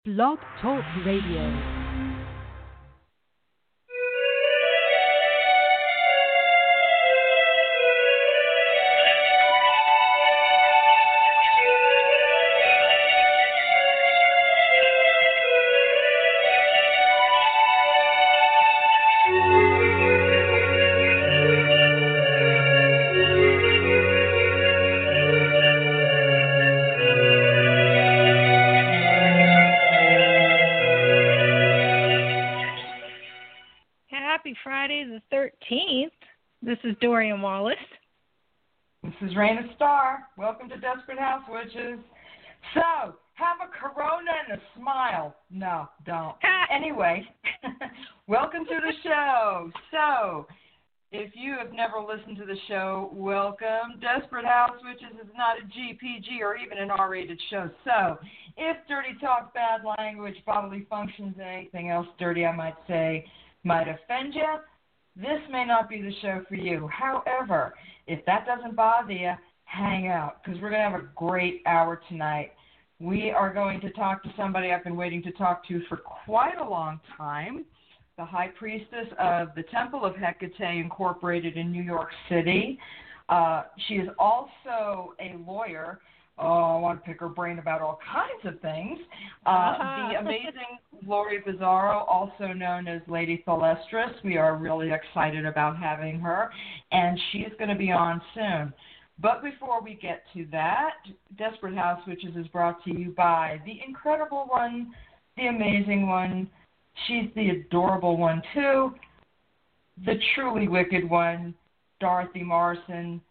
Blog Talk Radio. Friday the 13th. This is Dorian Wallace. This is Raina Starr. Welcome to Desperate House Witches. So, have a Corona and a smile. No, don't. Anyway, welcome to the show. So, if you have never listened to the show, welcome. Desperate House Witches is not a GPG or even an R-rated show. So, if dirty talk, bad language, bodily functions, and anything else dirty, I might say, might offend you, this may not be the show for you. However, if that doesn't bother you, hang out, because we're going to have a great hour tonight. We are going to talk to somebody I've been waiting to talk to for quite a long time, the High Priestess of the Temple of Hecate Incorporated in New York City. She is also a lawyer. Oh, I want to pick her brain about all kinds of things. The amazing Lori Bizzarro, also known as Lady Thalestris. We are really excited about having her, and she's going to be on soon. But before we get to that, Desperate House Witches is brought to you by the incredible one, the amazing one. She's the adorable one, too. The truly wicked one, Dorothy Morrison.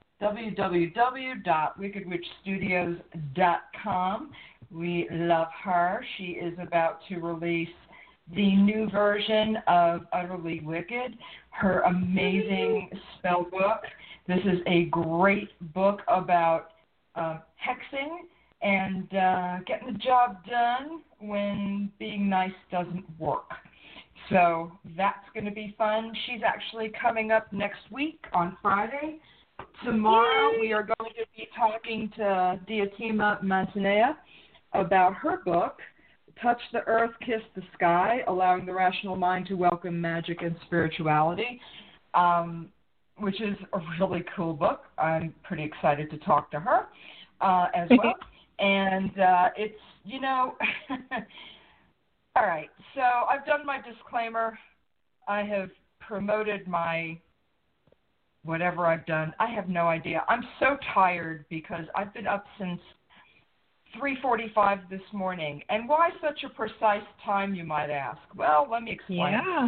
www.wickedwitchstudios.com. We love her. She is about to release the new version of Utterly Wicked, her amazing spell book. This is a great book about hexing and getting the job done when being nice doesn't work. So that's going to be fun. She's actually coming up next week on Friday. Tomorrow we are going to be talking to Diotima Mantinea about her book, Touch the Earth, Kiss the Sky, Allowing the Rational Mind to Welcome Magic and Spirituality, which is a really cool book. I'm pretty excited to talk to her as well. And it's, all right, so I've done my disclaimer. I have promoted my whatever I've done. I have no idea. I'm so tired because I've been up since 3:45 this morning. And why such a precise time, you might ask? Well, let me explain. Yeah.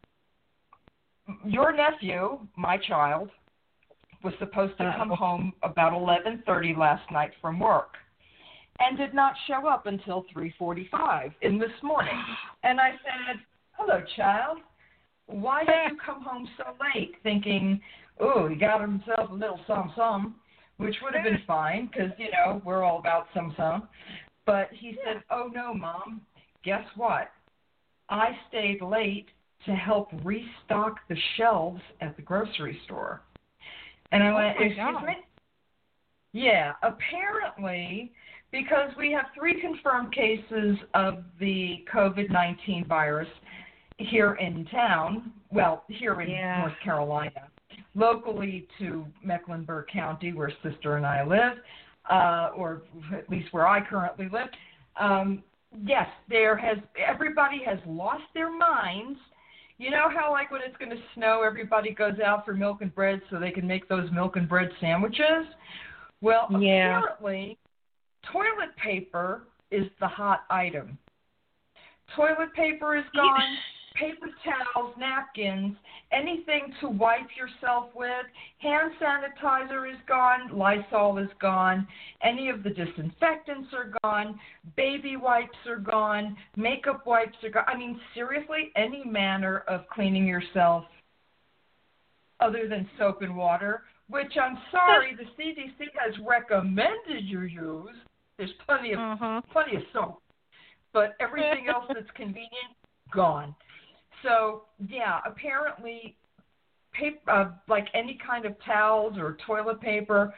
Your nephew, my child, was supposed to come home about 11:30 last night from work and did not show up until 3:45 in this morning. And I said, hello, child. Why did you come home so late? Thinking, oh, he got himself a little some, which would have been fine because, we're all about some. But he said, oh, no, Mom, guess what? I stayed late to help restock the shelves at the grocery store. And I went, excuse me? Yeah, apparently, because we have 3 confirmed cases of the COVID-19 virus here in town, well, here in North Carolina, locally to Mecklenburg County, where Sister and I live, or at least where I currently live. Yes, everybody has lost their minds. You know how, like, when it's going to snow, everybody goes out for milk and bread so they can make those milk and bread sandwiches? Well, apparently, toilet paper is the hot item. Toilet paper is gone. Paper towels, napkins, anything to wipe yourself with. Hand sanitizer is gone. Lysol is gone. Any of the disinfectants are gone. Baby wipes are gone. Makeup wipes are gone. I mean, seriously, any manner of cleaning yourself other than soap and water, which I'm sorry, the CDC has recommended you use. There's plenty of soap. But everything else that's convenient, gone. So, apparently, paper, like any kind of towels or toilet paper,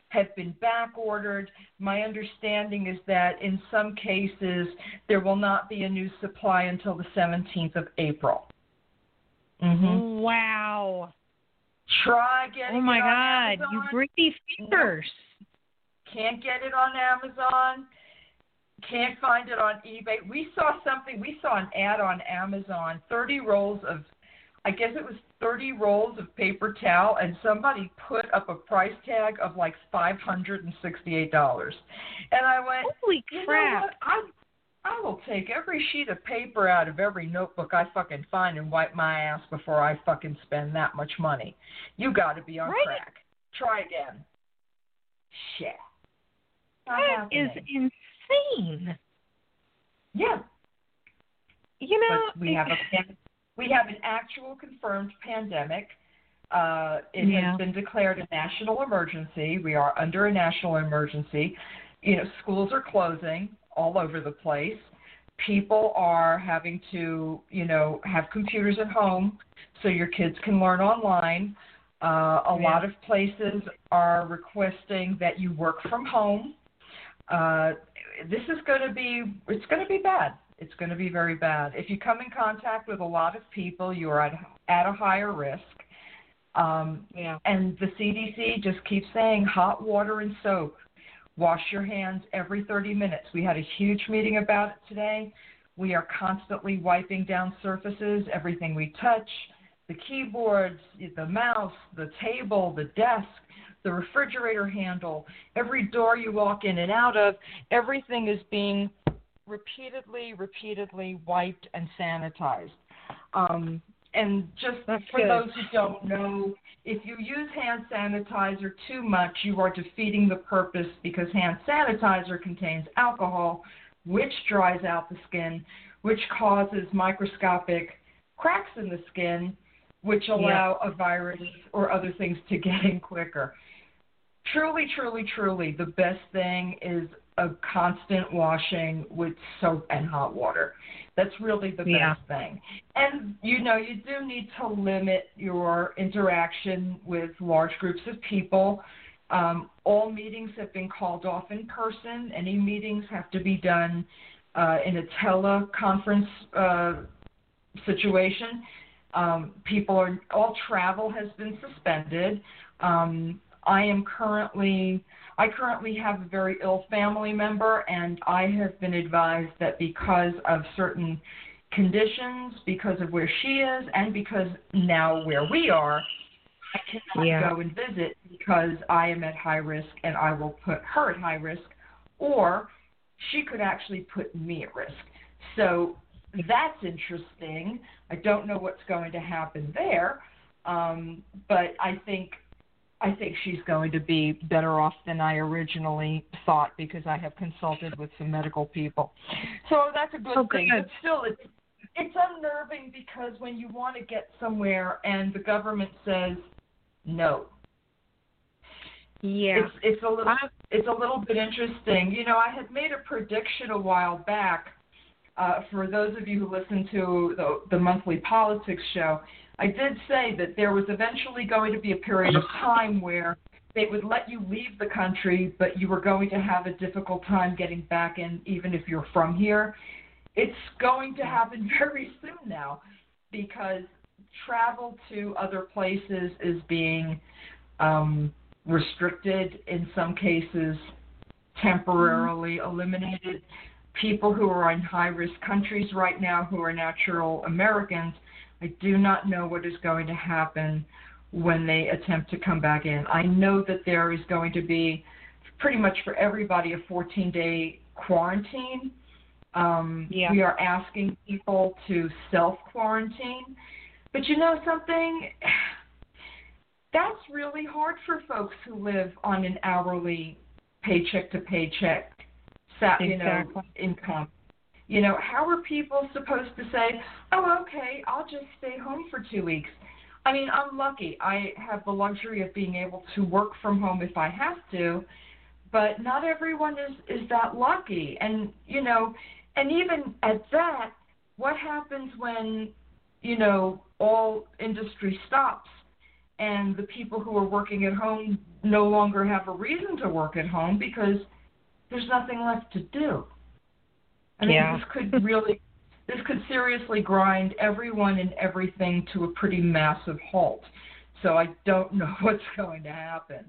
have been back ordered. My understanding is that in some cases there will not be a new supply until the 17th of April. Mm-hmm. Wow. Try getting Oh my it on God, Amazon. you bring these fingers. Can't get it on Amazon. Can't find it on eBay. We saw an ad on Amazon, 30 rolls of, I guess it was 30 rolls of paper towel, and somebody put up a price tag of like $568. And I went, holy you crap. know what? I will take every sheet of paper out of every notebook I fucking find and wipe my ass before I fucking spend that much money. You got to be on crack. Try again. Shit. That is insane. Yeah. You know, but we have an actual confirmed pandemic. It has been declared a national emergency. We are under a national emergency. You know, schools are closing all over the place. People are having to, you know, have computers at home so your kids can learn online. A lot of places are requesting that you work from home. This is going to be bad. It's going to be very bad. If you come in contact with a lot of people, you are at a higher risk. And the CDC just keeps saying hot water and soap. Wash your hands every 30 minutes. We had a huge meeting about it today. We are constantly wiping down surfaces, everything we touch, the keyboards, the mouse, the table, the desk, the refrigerator handle, every door you walk in and out of, everything is being repeatedly wiped and sanitized. And just for those who don't know, if you use hand sanitizer too much, you are defeating the purpose, because hand sanitizer contains alcohol, which dries out the skin, which causes microscopic cracks in the skin, which allow a virus or other things to get in quicker. Truly, the best thing is a constant washing with soap and hot water. That's really the best thing. And, you know, you do need to limit your interaction with large groups of people. All meetings have been called off in person. Any meetings have to be done in a teleconference situation. All travel has been suspended. I currently have a very ill family member, and I have been advised that because of certain conditions, because of where she is, and because now where we are, I cannot go and visit because I am at high risk, and I will put her at high risk, or she could actually put me at risk. So that's interesting. I don't know what's going to happen there, but I think she's going to be better off than I originally thought, because I have consulted with some medical people. So that's a good thing. But still, it's unnerving, because when you want to get somewhere and the government says no. Yeah. It's a little bit interesting. You know, I had made a prediction a while back. For those of you who listen to the monthly politics show, I did say that there was eventually going to be a period of time where they would let you leave the country, but you were going to have a difficult time getting back in, even if you're from here. It's going to happen very soon now, because travel to other places is being restricted, in some cases temporarily eliminated. People who are in high-risk countries right now, who are natural Americans, I do not know what is going to happen when they attempt to come back in. I know that there is going to be, pretty much for everybody, a 14-day quarantine. We are asking people to self-quarantine. But you know something? That's really hard for folks who live on an hourly paycheck-to-paycheck income. You know, how are people supposed to say, oh, okay, I'll just stay home for 2 weeks? I mean, I'm lucky. I have the luxury of being able to work from home if I have to, but not everyone is that lucky. And, you know, and even at that, what happens when, you know, all industry stops and the people who are working at home no longer have a reason to work at home because there's nothing left to do. I mean, this could seriously grind everyone and everything to a pretty massive halt. So I don't know what's going to happen.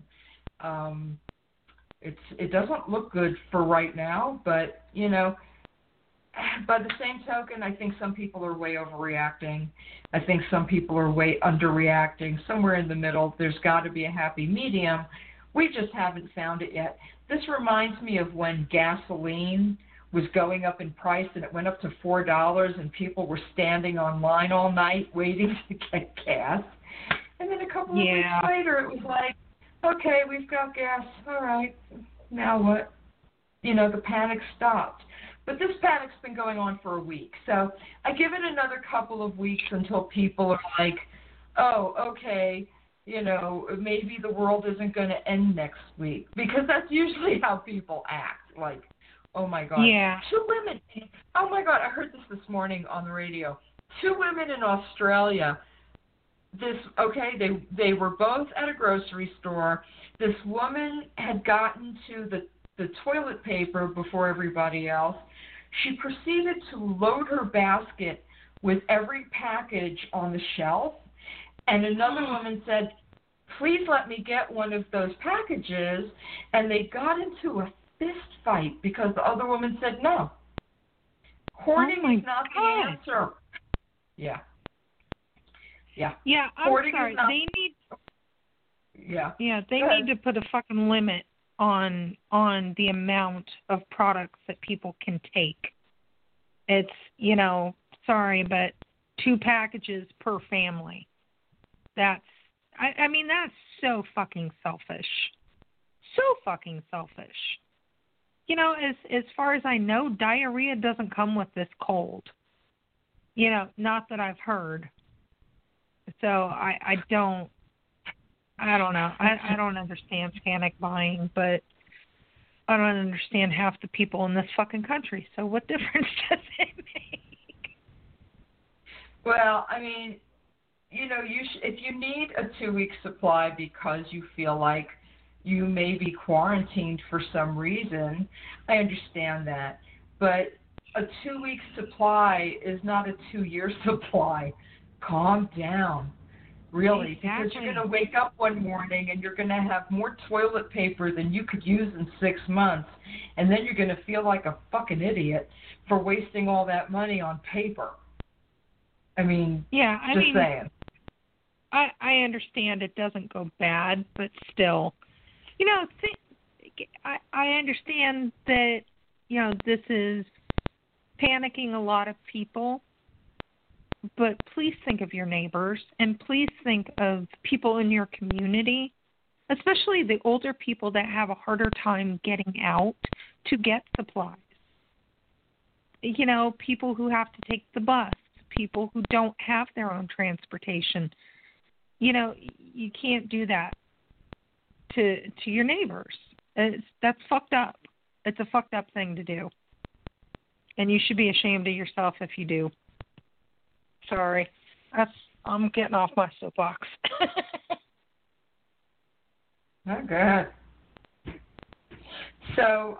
It doesn't look good for right now, but, you know, by the same token, I think some people are way overreacting. I think some people are way underreacting. Somewhere in the middle, there's got to be a happy medium. We just haven't found it yet. This reminds me of when gasoline was going up in price and it went up to $4 and people were standing online all night waiting to get gas. And then a couple of weeks later, it was like, okay, we've got gas. All right, now what? You know, the panic stopped. But this panic's been going on for a week. So I give it another couple of weeks until people are like, oh, okay, you know, maybe the world isn't going to end next week. Because that's usually how people act. Like, oh, my God. Yeah. 2 women. Oh, my God. I heard this morning on the radio. 2 women in Australia. They were both at a grocery store. This woman had gotten to the toilet paper before everybody else. She proceeded to load her basket with every package on the shelf. And another woman said, please let me get one of those packages. And they got into a fist fight because the other woman said no. Hoarding is not the answer. Yeah. Yeah. Yeah, I'm Hoarding sorry. They need. Yeah. Yeah, they need to put a fucking limit on the amount of products that people can take. It's, you know, sorry, but 2 packages per family. I mean, that's so fucking selfish. So fucking selfish. You know, as far as I know, diarrhea doesn't come with this cold. You know, not that I've heard. So I don't know. I don't understand panic buying, but I don't understand half the people in this fucking country. So what difference does it make? Well, I mean, you know, if you need a 2-week supply because you feel like you may be quarantined for some reason, I understand that. But a 2-week supply is not a 2-year supply. Calm down. Really, exactly. Because you're going to wake up one morning and you're going to have more toilet paper than you could use in 6 months, and then you're going to feel like a fucking idiot for wasting all that money on paper. I mean, saying. I understand it doesn't go bad, but still, you know, I understand that, you know, this is panicking a lot of people. But please think of your neighbors, and please think of people in your community, especially the older people that have a harder time getting out to get supplies. You know, people who have to take the bus, people who don't have their own transportation. You know, you can't do that to your neighbors. That's fucked up. It's a fucked up thing to do. And you should be ashamed of yourself if you do. Sorry. I'm getting off my soapbox. Oh, good. So,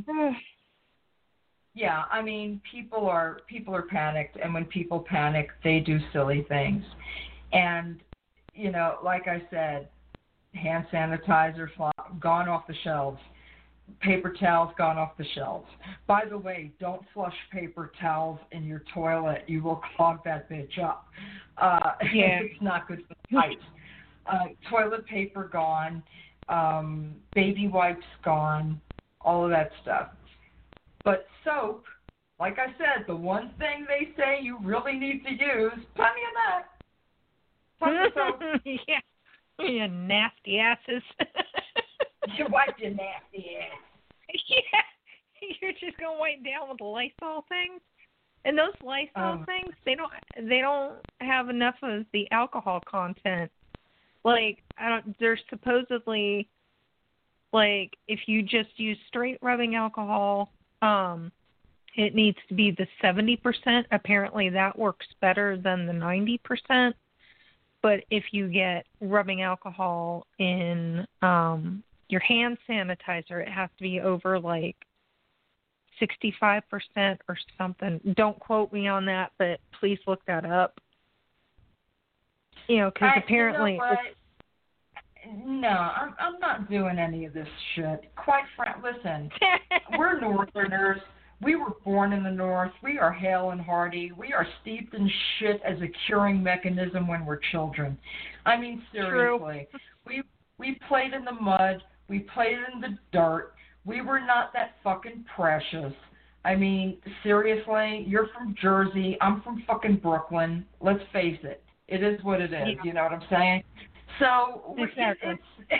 yeah, I mean, people are panicked, and when people panic, they do silly things. And, you know, like I said, hand sanitizer gone off the shelves. Paper towels gone off the shelves. By the way, don't flush paper towels in your toilet. You will clog that bitch up. It's not good for the pipes. Toilet paper gone. Baby wipes gone. All of that stuff. But soap, like I said, the one thing they say you really need to use, plenty of that. Plenty of soap. Yeah. You nasty asses. You wipe your nasty ass. Yeah, you're just gonna wipe down with the Lysol things, and those Lysol things, they don't have enough of the alcohol content. Like, there's supposedly, like, if you just use straight rubbing alcohol, it needs to be the 70%. Apparently, that works better than the 90%. But if you get rubbing alcohol in your hand sanitizer, it has to be over like 65% or something. Don't quote me on that, but please look that up. Because apparently... You know what? No, I'm not doing any of this shit. Quite frankly, listen, we're Northerners. We were born in the North. We are hale and hearty. We are steeped in shit as a curing mechanism when we're children. I mean, seriously. True. We played in the mud. We played in the dirt. We were not that fucking precious. I mean, seriously, you're from Jersey. I'm from fucking Brooklyn. Let's face it. It is what it is. Yeah. You know what I'm saying? So exactly.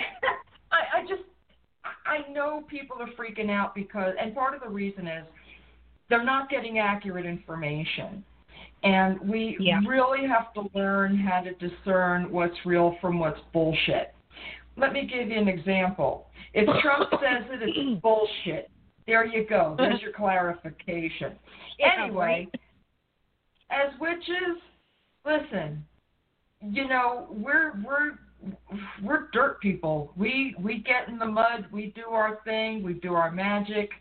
I know people are freaking out because, and part of the reason is they're not getting accurate information. And we really have to learn how to discern what's real from what's bullshit. Let me give you an example. If Trump says that it's bullshit, there you go. There's your clarification. Anyway, as witches, listen, we're dirt people. We get in the mud. We do our thing. We do our magic.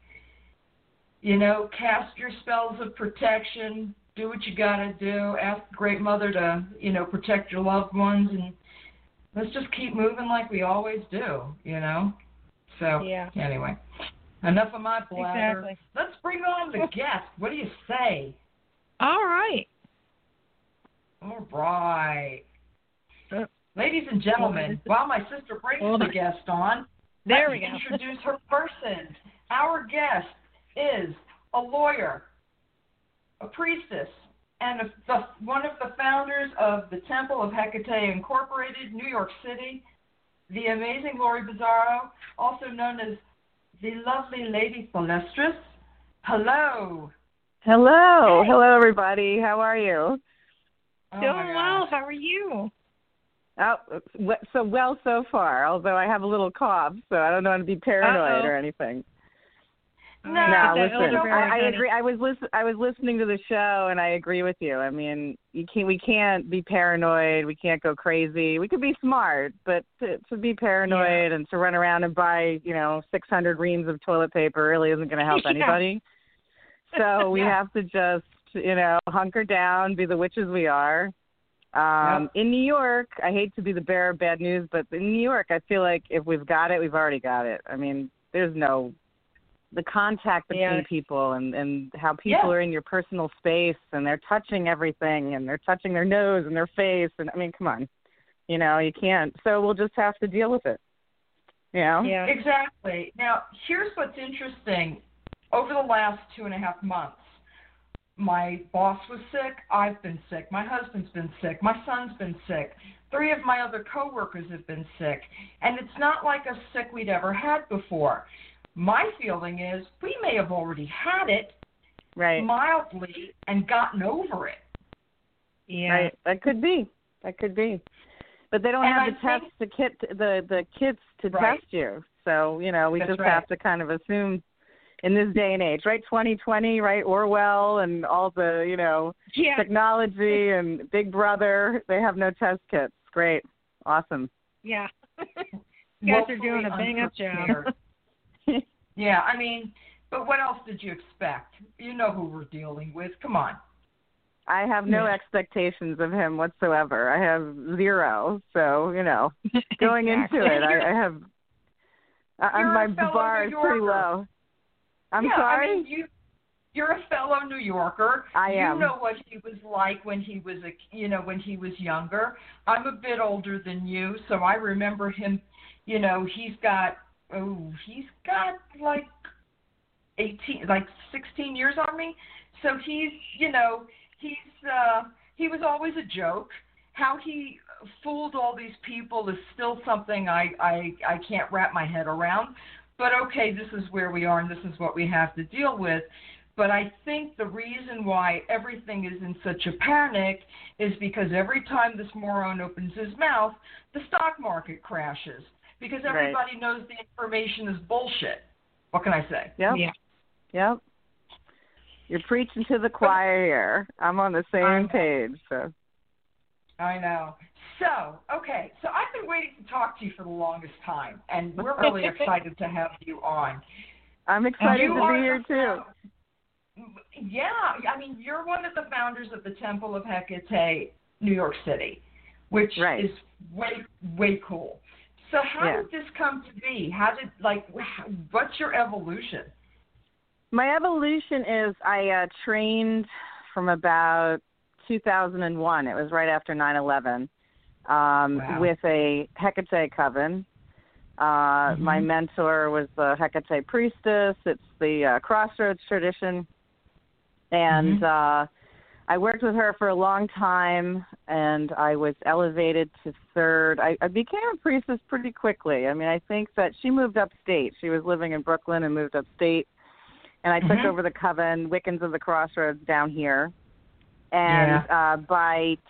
Cast your spells of protection. Do what you gotta do. Ask the Great Mother to, protect your loved ones, and let's just keep moving like we always do. So anyway, enough of my blather. Exactly. Let's bring on the guest. What do you say? All right. Ladies and gentlemen, while my sister brings the guest on, let me introduce her person. Our guest is a lawyer, a priestess, and one of the founders of the Temple of Hecate Incorporated, New York City, the amazing Lori Bizzarro, also known as the lovely Lady Thalestris. Hello. Hello. Hey. Hello, everybody. How are you? Doing well. How are you? Oh, so far, although I have a little cough, so I don't want to be paranoid or anything. No, listen, I agree. I was listening to the show, and I agree with you. I mean, we can't be paranoid. We can't go crazy. We could be smart, but to be paranoid and to run around and buy, 600 reams of toilet paper really isn't going to help anybody. So we have to just, hunker down, be the witches we are. In New York, I hate to be the bearer of bad news, but in New York, I feel like if we've got it, we've already got it. I mean, there's the contact between people and how people are in your personal space and they're touching everything and they're touching their nose and their face. And I mean, come on, you can't. So we'll just have to deal with it. Yeah, exactly. Now, here's what's interesting. Over the last 2.5 months, my boss was sick. I've been sick. My husband's been sick. My son's been sick. 3 of my other coworkers have been sick. And it's not like a sick we'd ever had before. My feeling is we may have already had it mildly and gotten over it. Yeah, right. That could be. But they don't have the kits to test you. So, we just have to kind of assume in this day and age, right? 2020, right? Orwell and all the, technology and Big Brother, they have no test kits. Great. Awesome. Yeah. You guys are doing a bang-up job. Yeah, I mean, but what else did you expect? You know who we're dealing with. Come on. I have no expectations of him whatsoever. I have 0. So, going into it, I have my bar is pretty low. I'm sorry? I mean, you're a fellow New Yorker. I am. You know what he was like when he was when he was younger. I'm a bit older than you, so I remember him. He's got like 16 years on me. So he was always a joke. How he fooled all these people is still something I can't wrap my head around. But okay, this is where we are and this is what we have to deal with. But I think the reason why everything is in such a panic is because every time this moron opens his mouth, the stock market crashes. Because everybody knows the information is bullshit. What can I say? Yep. Yeah. Yep. You're preaching to the choir here. I'm on the same page. So. I know. So I've been waiting to talk to you for the longest time, and we're really excited to have you on. I'm excited to be here, too. Yeah, I mean, you're one of the founders of the Temple of Hecate, New York City, which is way cool. So how did this come to be? What's your evolution? My evolution is I trained from about 2001. It was right after 9/11 with a Hecate coven. My mentor was the Hecate priestess. It's the Crossroads tradition. And I worked with her for a long time, and I was elevated to third. I became a priestess pretty quickly. I mean, I think that she moved upstate. She was living in Brooklyn and moved upstate. And I took over the coven, Wiccans of the Crossroads, down here. And by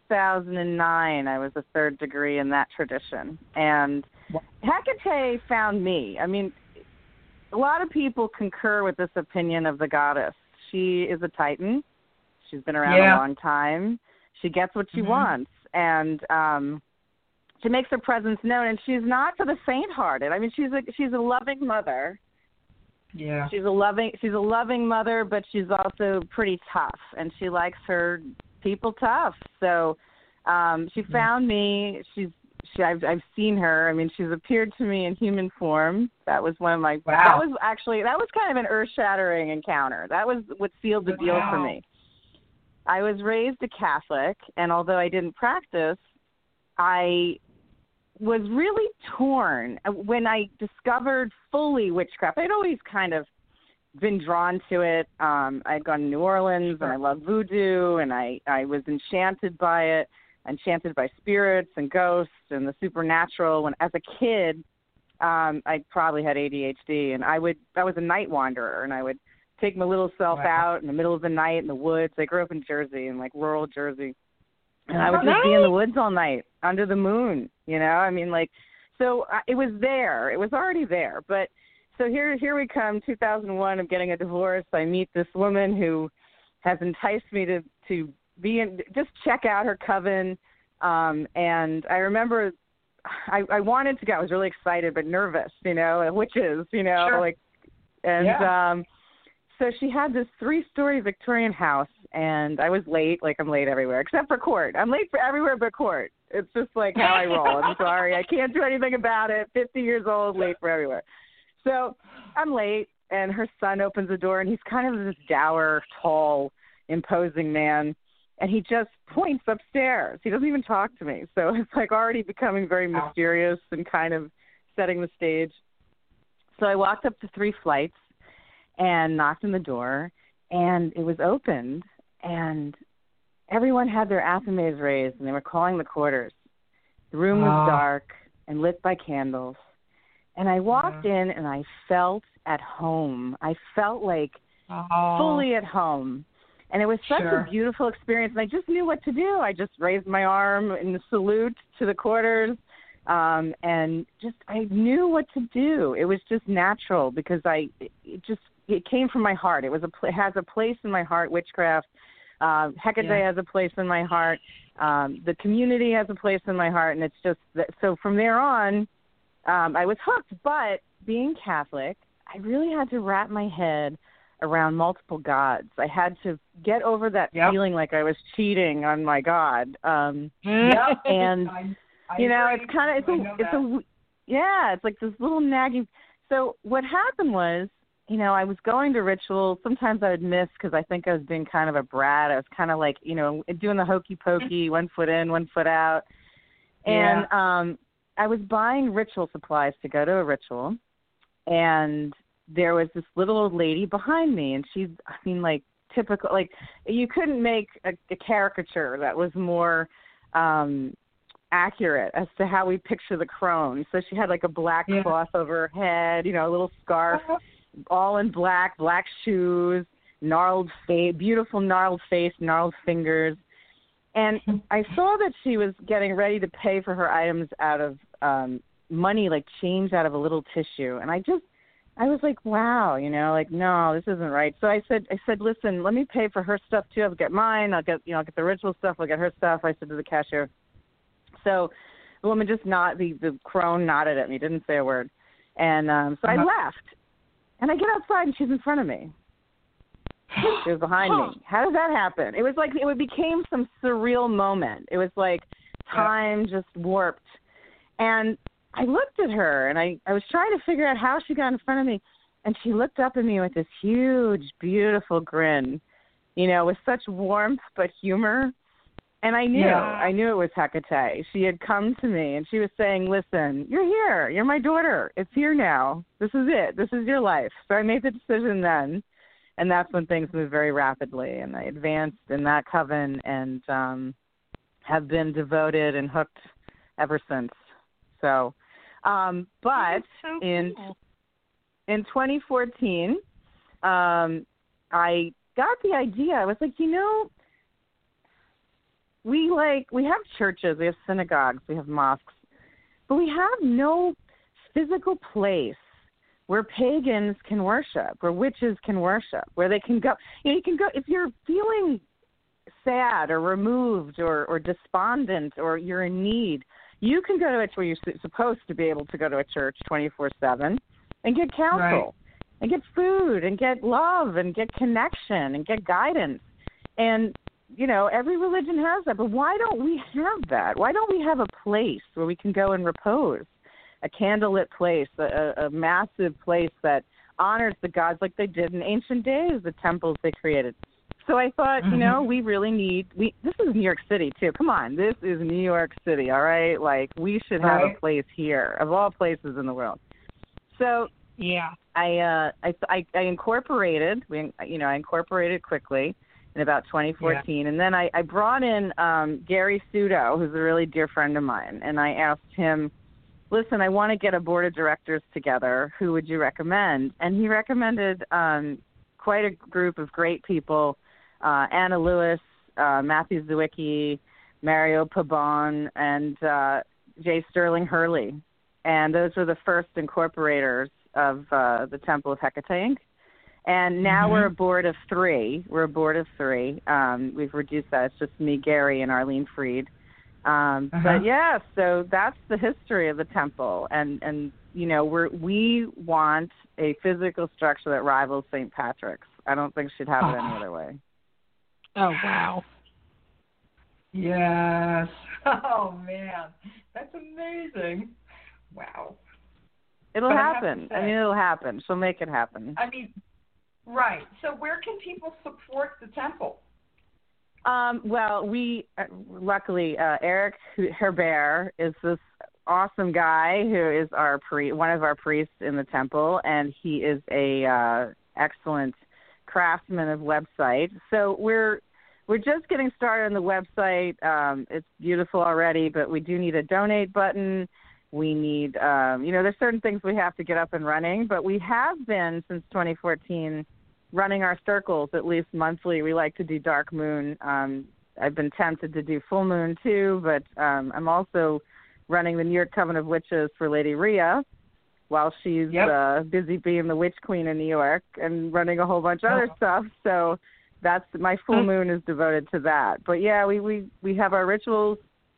2009, I was a third degree in that tradition. And Hecate found me. I mean, a lot of people concur with this opinion of the goddess. She is a Titan. She's been around a long time. She gets what she wants, and she makes her presence known. And she's not for the faint-hearted. I mean, she's a loving mother. Yeah. She's a loving mother, but she's also pretty tough, and she likes her people tough. So she found me. I've seen her. I mean, she's appeared to me in human form. That was one of my. Wow. That was kind of an earth-shattering encounter. That was what sealed the deal for me. I was raised a Catholic, and although I didn't practice, I was really torn when I discovered fully witchcraft. I'd always kind of been drawn to it. I'd gone to New Orleans, and I loved voodoo, and I was enchanted by it. Enchanted by spirits and ghosts and the supernatural. When as a kid, I probably had ADHD, and I was a night wanderer, and I would take my little self out in the middle of the night in the woods. I grew up in Jersey, in like rural Jersey, and I would just be in the woods all night under the moon. You know, I mean, like, so it was there. It was already there. But so here we come, 2001. I'm getting a divorce. I meet this woman who has enticed me to just check out her coven, and I remember I wanted to go. I was really excited but nervous, you know, witches, you know, so she had this 3-story Victorian house, and I was late, like I'm late everywhere except for court. I'm late for everywhere but court. It's just like how I roll. I'm sorry, I can't do anything about it. 50 years old, late for everywhere. So I'm late, and her son opens the door, and he's kind of this dour, tall, imposing man. And he just points upstairs. He doesn't even talk to me. So it's like already becoming very mysterious and kind of setting the stage. So I walked up to 3 flights and knocked on the door, and it was opened, and everyone had their athames raised, and they were calling the quarters. The room was dark and lit by candles. And I walked in, and I felt at home. I felt like fully at home. And it was such a beautiful experience, and I just knew what to do. I just raised my arm in the salute to the quarters, and just I knew what to do. It was just natural because it came from my heart. It has a place in my heart. Witchcraft, Hecate has a place in my heart. The community has a place in my heart, and it's just so from there on, I was hooked. But being Catholic, I really had to wrap my head around multiple gods. I had to get over that feeling like I was cheating on my God. And you know, it's kind of it's like this little nagging. So what happened was, you know, I was going to rituals. Sometimes I would miss because I think I was being kind of a brat. I was kind of like, you know, doing the hokey pokey, 1 foot in, 1 foot out. And I was buying ritual supplies to go to a ritual, and there was this little old lady behind me, and she's, I mean, like, typical, like, you couldn't make a caricature that was more accurate as to how we picture the crone. So she had, like, a black cloth over her head, you know, a little scarf, all in black shoes, gnarled face, beautiful gnarled face, gnarled fingers. And I saw that she was getting ready to pay for her items out of money, like change out of a little tissue. And I was like, wow, you know, like, no, this isn't right. So I said, listen, let me pay for her stuff too. I'll get mine. I'll get the ritual stuff. I'll get her stuff. I said to the cashier. So the woman just the crone nodded at me, didn't say a word. And so I left. And I get outside and she's in front of me. She was behind me. How did that happen? It was like it became some surreal moment. It was like time just warped. And I looked at her, and I was trying to figure out how she got in front of me. And she looked up at me with this huge, beautiful grin, with such warmth but humor. And I knew it was Hecate. She had come to me, and she was saying, listen, you're here. You're my daughter. It's here now. This is it. This is your life. So I made the decision then. And that's when things moved very rapidly, and I advanced in that coven and have been devoted and hooked ever since. So, but so in cool. in 2014, I got the idea. I was like, we have churches, we have synagogues, we have mosques, but we have no physical place where pagans can worship, where witches can worship, where they can go. You can go if you're feeling sad or removed or despondent or you're in need. You can go to it where you're supposed to be able to go to a church 24/7 and get counsel and get food and get love and get connection and get guidance. And, every religion has that. But why don't we have that? Why don't we have a place where we can go and repose? A candlelit place, a massive place that honors the gods like they did in ancient days, the temples they created. So I thought, we really this is New York City too. Come on, this is New York City, all right? Like, we should have a place here, of all places in the world. So I incorporated, I incorporated quickly in about 2014. And then I brought in Gary Sudo, who's a really dear friend of mine, and I asked him, listen, I want to get a board of directors together. Who would you recommend? And he recommended quite a group of great people, Anna Lewis, Matthew Zwicky, Mario Pabon, and J. Sterling Hurley. And those were the first incorporators of the Temple of Hecate Inc. And now we're a board of three. We've reduced that. It's just me, Gary, and Arlene Freed. But so that's the history of the temple, and we want a physical structure that rivals St. Patrick's. I don't think she'd have it any other way. Oh wow! Yes. Oh man, that's amazing. Wow. It'll happen. It'll happen. She'll make it happen. Right. So where can people support the temple? Well, we luckily Eric Herbert is this awesome guy who is one of our priests in the temple, and he is a excellent craftsman of website. So we're just getting started on the website. It's beautiful already, but we do need a donate button. We need, there's certain things we have to get up and running, but we have been since 2014. Running our circles at least monthly. We like to do dark moon. I've been tempted to do full moon too, but I'm also running the New York Coven of Witches for Lady Rhea while she's busy being the witch queen in New York and running a whole bunch of other stuff. So that's my full moon is devoted to that. But yeah, we have our rituals.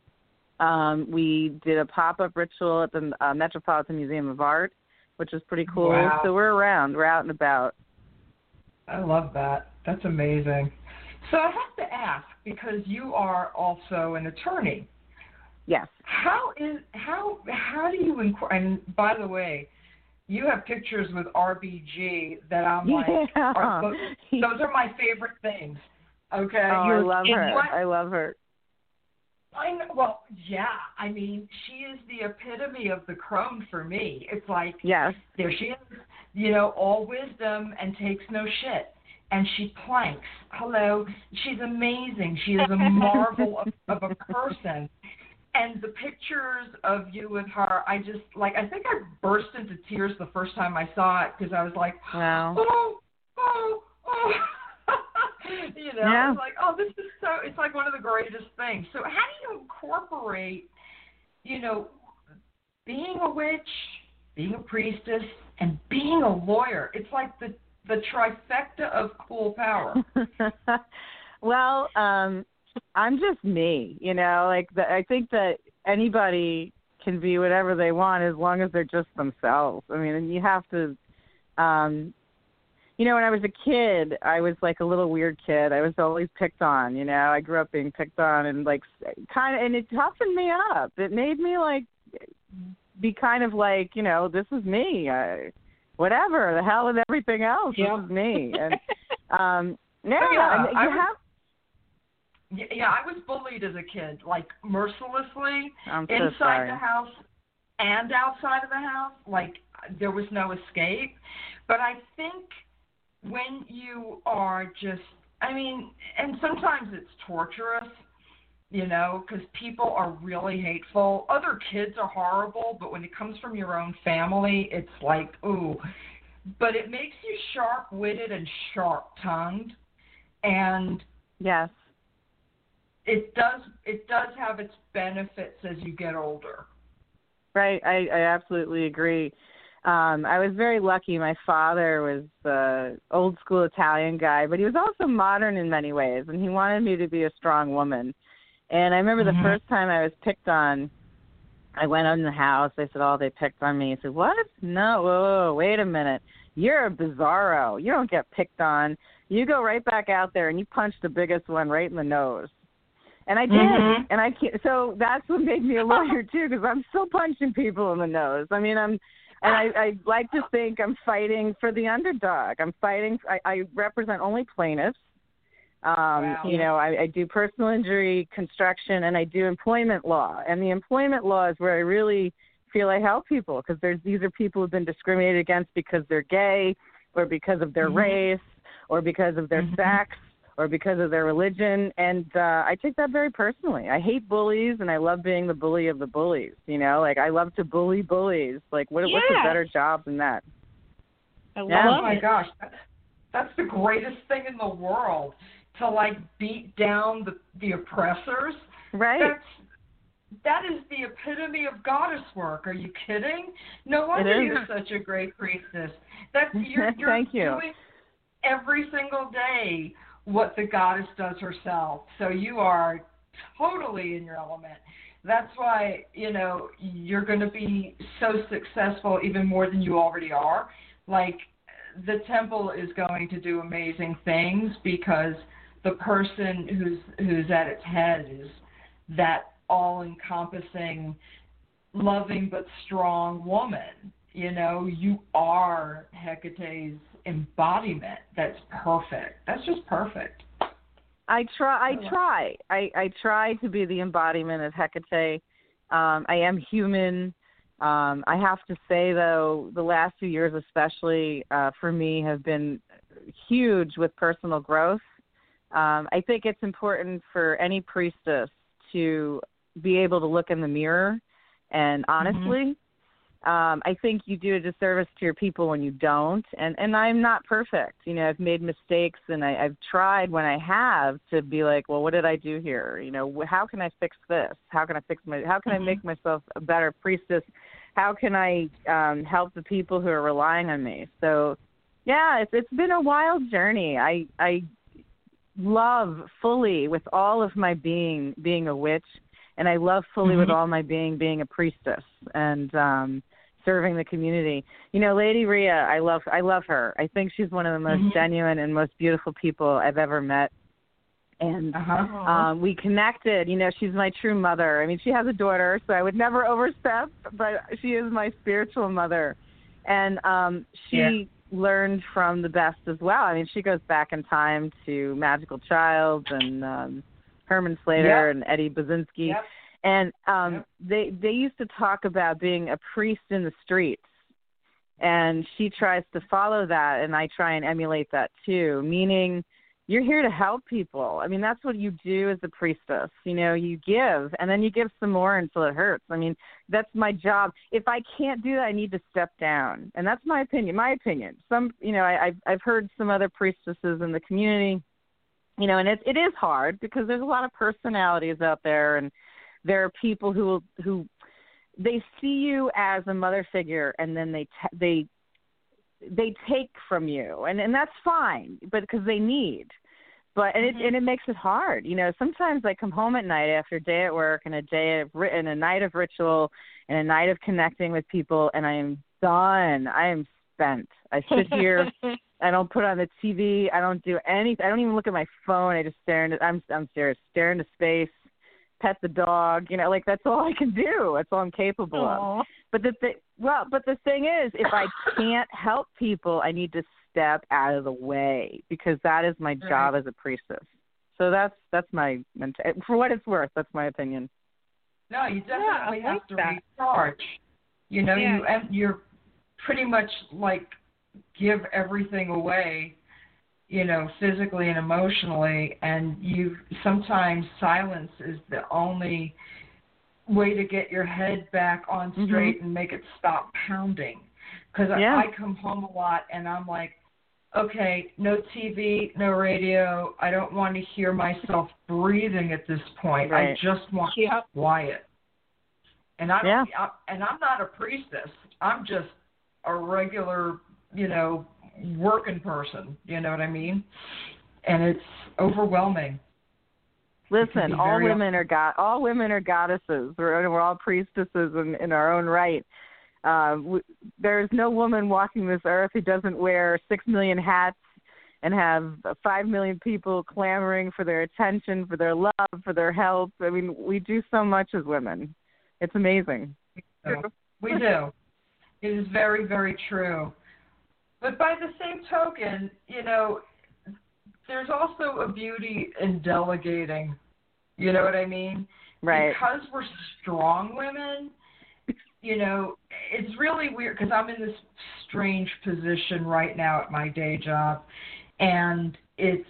We did a pop-up ritual at the Metropolitan Museum of Art, which is pretty cool. Wow. So we're around. We're out and about. I love that. That's amazing. So I have to ask, because you are also an attorney. Yes. How do you and by the way, you have pictures with RBG that I'm like, those are my favorite things. Okay. Oh, I love her. I love her. I know. Well, yeah. She is the epitome of the crone for me. It's like, yes, there she is, all wisdom and takes no shit. And she planks. Hello. She's amazing. She is a marvel of a person. And the pictures of you with her, I think I burst into tears the first time I saw it, because I was like, wow. oh. Yeah. I was like, oh, this is it's like one of the greatest things. So how do you incorporate, being a witch, being a priestess, and being a lawyer? It's like the trifecta of cool power. Well, I'm just me, like I think that anybody can be whatever they want as long as they're just themselves. I mean, and you have to, when I was a kid, I was like a little weird kid. I was always picked on, I grew up being picked on and like and it toughened me up. It made me like be kind of like, this is me. Whatever, the hell with everything else. This is me. And, I was bullied as a kid, like mercilessly, I'm so inside sorry. the house and outside of the house. Like there was no escape. But I think when you are just, and sometimes it's torturous, because people are really hateful. Other kids are horrible, but when it comes from your own family, it's like, ooh. But it makes you sharp-witted and sharp-tongued, and yes, it does have its benefits as you get older. Right, I absolutely agree. I was very lucky. My father was the old school Italian guy, but he was also modern in many ways, and he wanted me to be a strong woman. And I remember the first time I was picked on, I went in the house. I said, they picked on me. He said, what? No, whoa, wait a minute. You're a bizarro. You don't get picked on. You go right back out there and you punch the biggest one right in the nose. And I did. And so that's what made me a lawyer, too, because I'm still punching people in the nose. I like to think I'm fighting for the underdog. I represent only plaintiffs. Wow. I do personal injury construction and I do employment law. And the employment law is where I really feel I help people because these are people who've been discriminated against because they're gay or because of their race or because of their sex or because of their religion. And I take that very personally. I hate bullies and I love being the bully of the bullies. I love to bully bullies. Like what's a better job than that? I love it. Oh my gosh, that's the greatest thing in the world. To like beat down the oppressors, right? That is the epitome of goddess work. Are you kidding? No wonder you're such a great priestess. You're Thank you. Doing every single day what the goddess does herself. So you are totally in your element. That's why you're going to be so successful, even more than you already are. Like the temple is going to do amazing things because the person who's at its head is that all-encompassing, loving but strong woman. You are Hecate's embodiment. That's perfect. That's just perfect. I try to be the embodiment of Hecate. I am human. I have to say, though, the last few years especially for me have been huge with personal growth. I think it's important for any priestess to be able to look in the mirror and honestly, I think you do a disservice to your people when you don't. And I'm not perfect. I've made mistakes and I've tried when I have to be like, well, what did I do here? How can I fix this? How can I make myself a better priestess? How can I help the people who are relying on me? So, yeah, it's been a wild journey. I love fully with all of my being a witch, and I love fully with all my being a priestess and serving the community. Lady Rhea, I love her. I think she's one of the most genuine and most beautiful people I've ever met. And we connected. She's my true mother. I mean, she has a daughter, so I would never overstep, but she is my spiritual mother. And she learned from the best as well. I mean, she goes back in time to Magical Child and Herman Slater and Eddie Basinski. And they used to talk about being a priest in the streets. And she tries to follow that, and I try and emulate that too, meaning you're here to help people. I mean, that's what you do as a priestess. You give, and then you give some more until it hurts. I mean, that's my job. If I can't do that, I need to step down. And that's my opinion. Some, I've heard some other priestesses in the community, and it is hard because there's a lot of personalities out there, and there are people who they see you as a mother figure, and then they take from you, and that's fine, but because they need. But and it makes it hard. Sometimes I come home at night after a day at work and a night of ritual and a night of connecting with people, and I am done. I am spent. I sit here. I don't put on the TV. I don't do anything. I don't even look at my phone. I just stare into. I'm serious. Stare into space. Pet the dog. That's all I can do. That's all I'm capable of. But the thing is, if I can't help people, I need to step out of the way, because that is my job as a priestess. So that's my for what it's worth. That's my opinion. No, you definitely have to recharge. You're pretty much give everything away, physically and emotionally, and sometimes silence is the only way to get your head back on straight and make it stop pounding. Because I come home a lot and I'm like, okay, no TV, no radio. I don't want to hear myself breathing at this point. Right. I just want quiet. And I'm not a priestess. I'm just a regular, working person. You know what I mean? And it's overwhelming. Listen, all women are goddesses. We're all priestesses in our own right. There's no woman walking this earth who doesn't wear 6 million hats and have 5 million people clamoring for their attention, for their love, for their help. I mean, we do so much as women. It's amazing. We do. It is very, very true. But by the same token, there's also a beauty in delegating. You know what I mean? Right. Because we're strong women, it's really weird, because I'm in this strange position right now at my day job, and it's,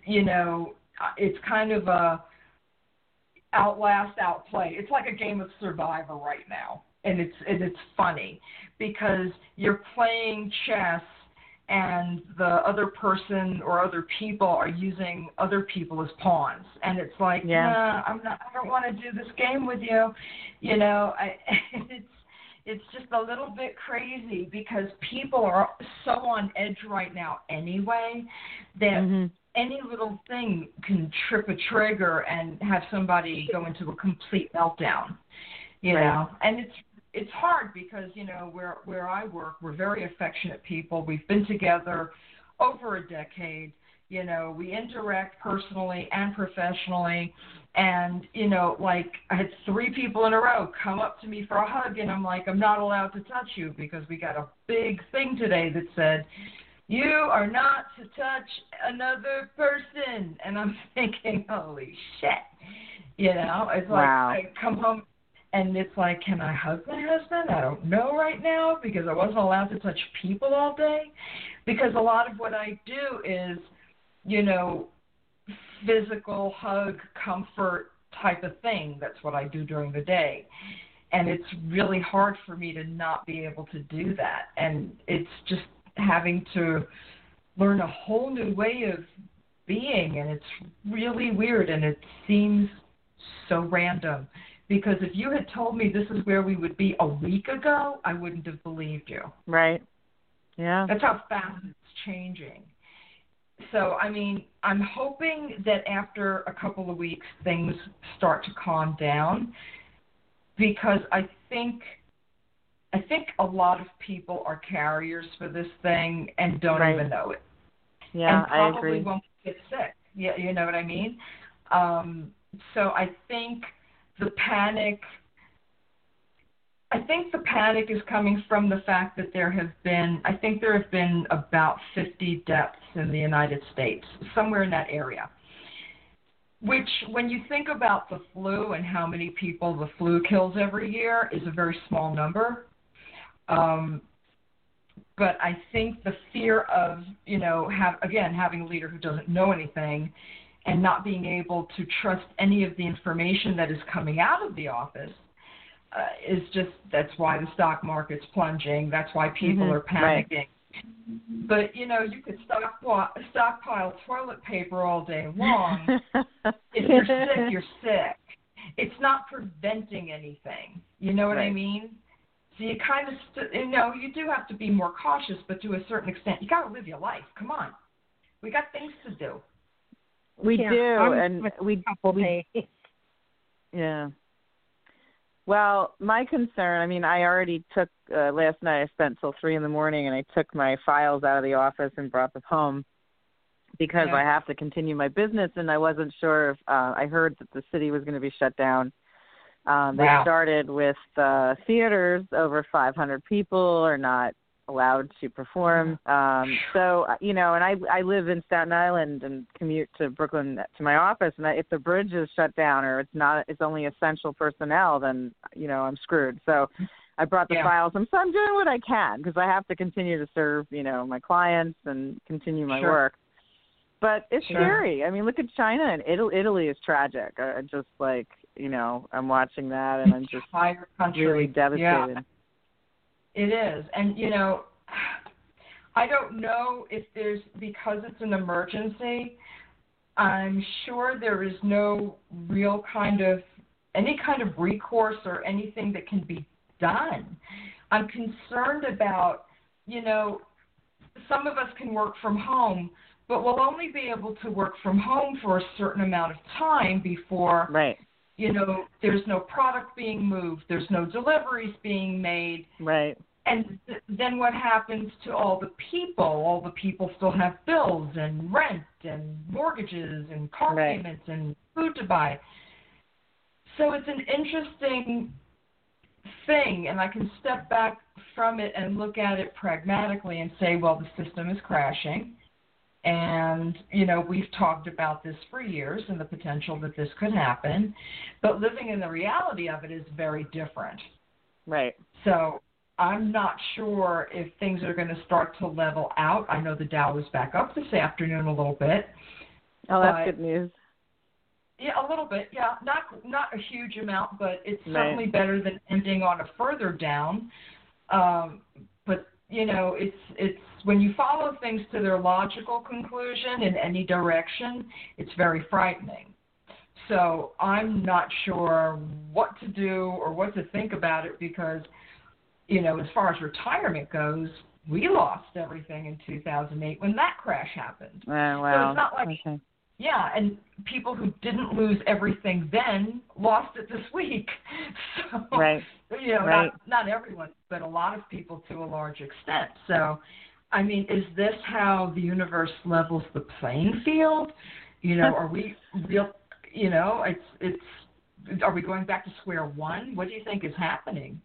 it's kind of a outlast, outplay. It's like a game of Survivor right now, and it's funny because you're playing chess, and the other person or other people are using other people as pawns, and it's like, nah, I don't want to do this game with you, It's just a little bit crazy because people are so on edge right now anyway that any little thing can trip a trigger and have somebody go into a complete meltdown, you know. And it's hard because, where I work, we're very affectionate people. We've been together over a decade. We interact personally and professionally. And, I had 3 people in a row come up to me for a hug, and I'm like, I'm not allowed to touch you because we got a big thing today that said, you are not to touch another person. And I'm thinking, holy shit. It's like I come home and it's like, can I hug my husband? I don't know right now because I wasn't allowed to touch people all day. Because a lot of what I do is, physical hug, comfort type of thing. That's what I do during the day. And it's really hard for me to not be able to do that. And it's just having to learn a whole new way of being. And it's really weird. And it seems so random. Because if you had told me this is where we would be a week ago, I wouldn't have believed you. Right. Yeah. That's how fast it's changing. So, I'm hoping that after a couple of weeks, things start to calm down, because I think a lot of people are carriers for this thing and don't even know it. Yeah, and probably I agree. Won't get sick. Yeah, you know what I mean? So I think the panic is coming from the fact that there have been about 50 deaths in the United States, somewhere in that area. Which, when you think about the flu and how many people the flu kills every year, is a very small number. But I think the fear of, having a leader who doesn't know anything and not being able to trust any of the information that is coming out of the office is just, that's why the stock market's plunging. That's why people are panicking. Right. But, you could stockpile toilet paper all day long. If you're sick, you're sick. It's not preventing anything. You know what I mean? So you kind of, you do have to be more cautious, but to a certain extent, you got to live your life. Come on. We got things to do. We do, and we yeah. Well, my concern, I mean, I already took, last night I spent till 3 a.m. and I took my files out of the office and brought them home because I have to continue my business, and I wasn't sure if, I heard that the city was going to be shut down. They started with theaters over 500 people are not allowed to perform. So, you know, and I live in Staten Island and commute to Brooklyn to my office, and if the bridge is shut down or it's only essential personnel, then, you know, I'm screwed. So I brought the files, and so I'm doing what I can because I have to continue to serve, you know, my clients and continue my work. But it's scary. I mean, look at China, and Italy is tragic. I just, like, you know, I'm watching that, and I'm just really devastated. Yeah. It is. And, you know, I don't know if there's, because it's an emergency, I'm sure there is no real any kind of recourse or anything that can be done. I'm concerned about, you know, some of us can work from home, but we'll only be able to work from home for a certain amount of time before, you know, there's no product being moved, there's no deliveries being made. Right. And then what happens to all the people? All the people still have bills and rent and mortgages and car payments and food to buy. So it's an interesting thing, and I can step back from it and look at it pragmatically and say, well, the system is crashing. And, you know, we've talked about this for years and the potential that this could happen. But living in the reality of it is very different. Right. So I'm not sure if things are going to start to level out. I know the Dow was back up this afternoon a little bit. Oh, that's good news. Yeah, a little bit. Yeah, not a huge amount, but it's certainly better than ending on a further down. But you know, it's when you follow things to their logical conclusion in any direction, it's very frightening. So I'm not sure what to do or what to think about it because, you know, as far as retirement goes, we lost everything in 2008 when that crash happened. Oh, wow. So it's not like, yeah, and people who didn't lose everything then lost it this week. So, you know, not everyone, but a lot of people to a large extent. So, I mean, is this how the universe levels the playing field? You know, are we real? You know, are we going back to square one? What do you think is happening?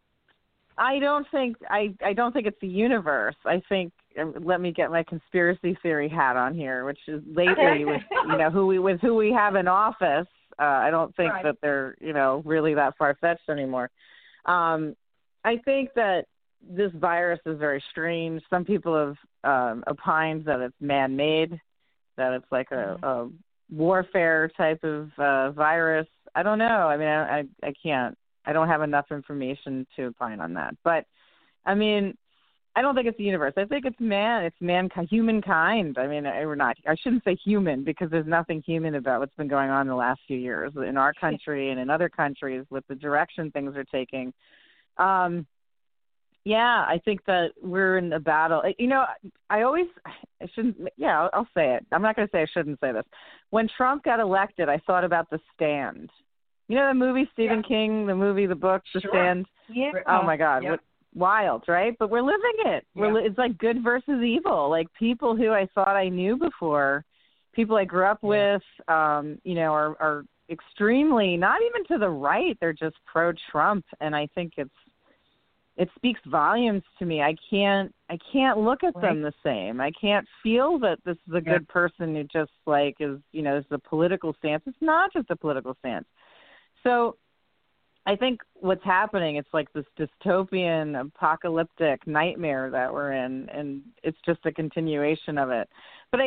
I don't think it's the universe. I think let me get my conspiracy theory hat on here, which is lately with you know who we have in office. I don't think that they're you know really that far fetched anymore. I think that this virus is very strange. Some people have opined that it's man-made, that it's like a warfare type of virus. I don't know. I mean, I can't. I don't have enough information to opine on that. But, I mean, I don't think it's the universe. I think it's humankind. I mean, I shouldn't say human because there's nothing human about what's been going on in the last few years in our country and in other countries with the direction things are taking. Yeah, I think that we're in a battle. You know, I'll say it. I'm not going to say I shouldn't say this. When Trump got elected, I thought about The Stand. You know the movie, Stephen King, the book, The Stand? Yeah. Oh, my God. What, wild, right? But we're living it. It's like good versus evil. Like people who I thought I knew before, people I grew up with, you know, are extremely, not even to the right, they're just pro-Trump. And I think it speaks volumes to me. I can't look at them the same. I can't feel that this is a good person who just like is, you know, is a political stance. It's not just a political stance. So I think what's happening, it's like this dystopian, apocalyptic nightmare that we're in, and it's just a continuation of it. But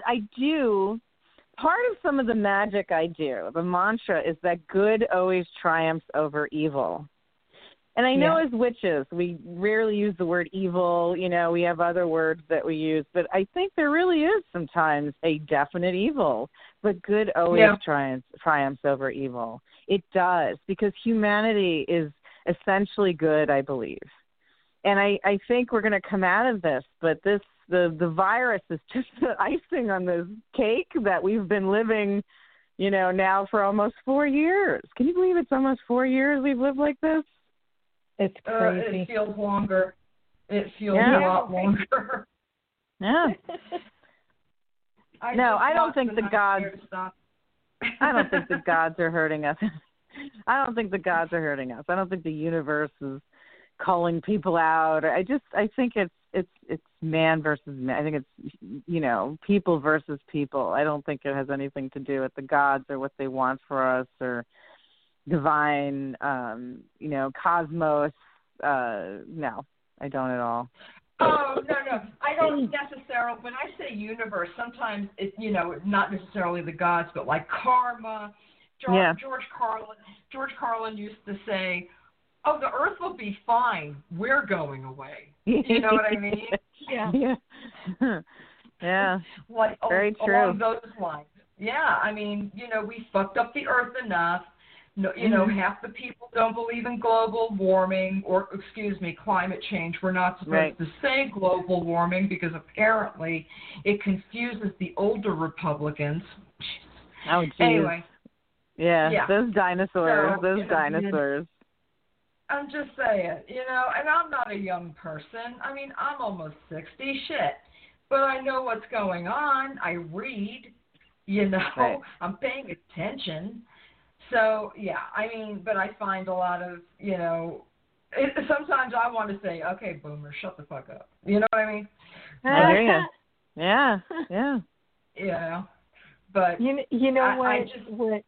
part of some of the magic I do, the mantra is that good always triumphs over evil. And I know as witches, we rarely use the word evil. You know, we have other words that we use. But I think there really is sometimes a definite evil. But good always triumphs over evil. It does, because humanity is essentially good, I believe. And I think we're going to come out of this. But this the virus is just the icing on this cake that we've been living, now for almost 4 years. Can you believe it's almost 4 years we've lived like this? It's crazy. It feels longer. It feels a lot longer. Yeah. I don't think the gods. I don't think the gods are hurting us. I don't think the gods are hurting us. I don't think the universe is calling people out. I think it's man versus man. I think it's people versus people. I don't think it has anything to do with the gods or what they want for us or divine, cosmos. No, I don't at all. Oh, no. I don't necessarily, when I say universe, sometimes it's, not necessarily the gods, but like karma. George Carlin used to say, oh, the earth will be fine. We're going away. You know what I mean? Yeah. Yeah. Like, very true. Along those lines. Yeah, I mean, we fucked up the earth enough. No, half the people don't believe in global warming or, climate change. We're not supposed to say global warming because apparently it confuses the older Republicans. Oh, geez. Anyway. Yeah, those dinosaurs. I'm just saying, and I'm not a young person. I mean, I'm almost 60. Shit. But I know what's going on. I read, Right. I'm paying attention. So, yeah, I mean, but I find a lot of, sometimes I want to say, okay, boomer, shut the fuck up. You know what I mean? I hear you. Yeah. Yeah. But what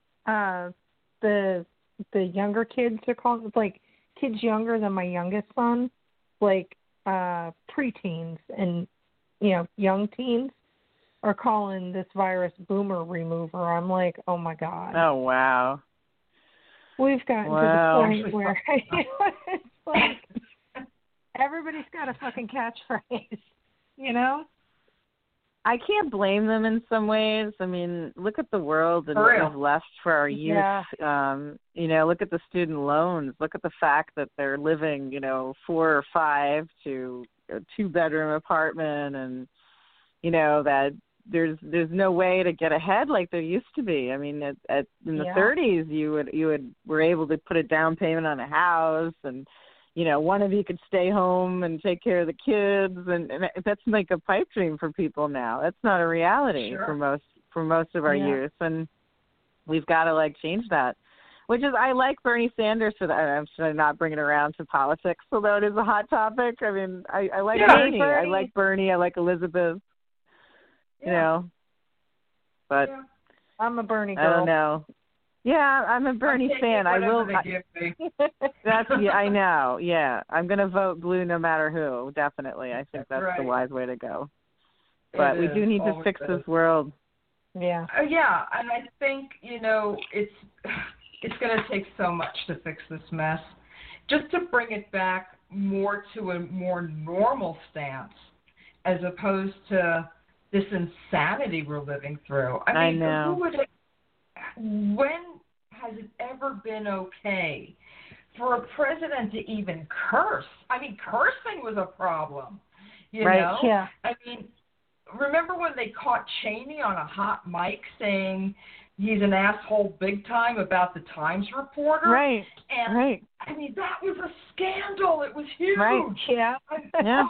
the younger kids are called, like kids younger than my youngest son, like preteens and young teens are calling this virus boomer remover. I'm like, oh my God. Oh wow. We've gotten to the point where it's like everybody's got a fucking catchphrase, I can't blame them in some ways. I mean, look at the world and what we've left for our youth. Yeah. Look at the student loans. Look at the fact that they're living, 4 or 5 to a 2-bedroom apartment, and that there's no way to get ahead like there used to be. I mean, in the 30s, you were able to put a down payment on a house, and one of you could stay home and take care of the kids, and that's like a pipe dream for people now. That's not a reality for most of our youth, and we've got to change that. Which is, I like Bernie Sanders for that. I'm should I not bring it around to politics, although it is a hot topic. I mean, I like Bernie. I like Bernie. I like Elizabeth. But I'm a Bernie girl. I don't know. Yeah, I'm a Bernie fan. I will. I know. Yeah, I'm going to vote blue no matter who. Definitely, I think that's the wise way to go. But we do need to fix this world. Yeah. Yeah, and I think it's going to take so much to fix this mess. Just to bring it back more to a more normal stance, as opposed to this insanity we're living through. I mean, know. When has it ever been okay for a president to even curse? I mean, cursing was a problem, you know? Yeah. I mean, remember when they caught Cheney on a hot mic saying he's an asshole big time about the Times reporter? Right. And, I mean, that was a scandal. It was huge. Right. Yeah. Yeah.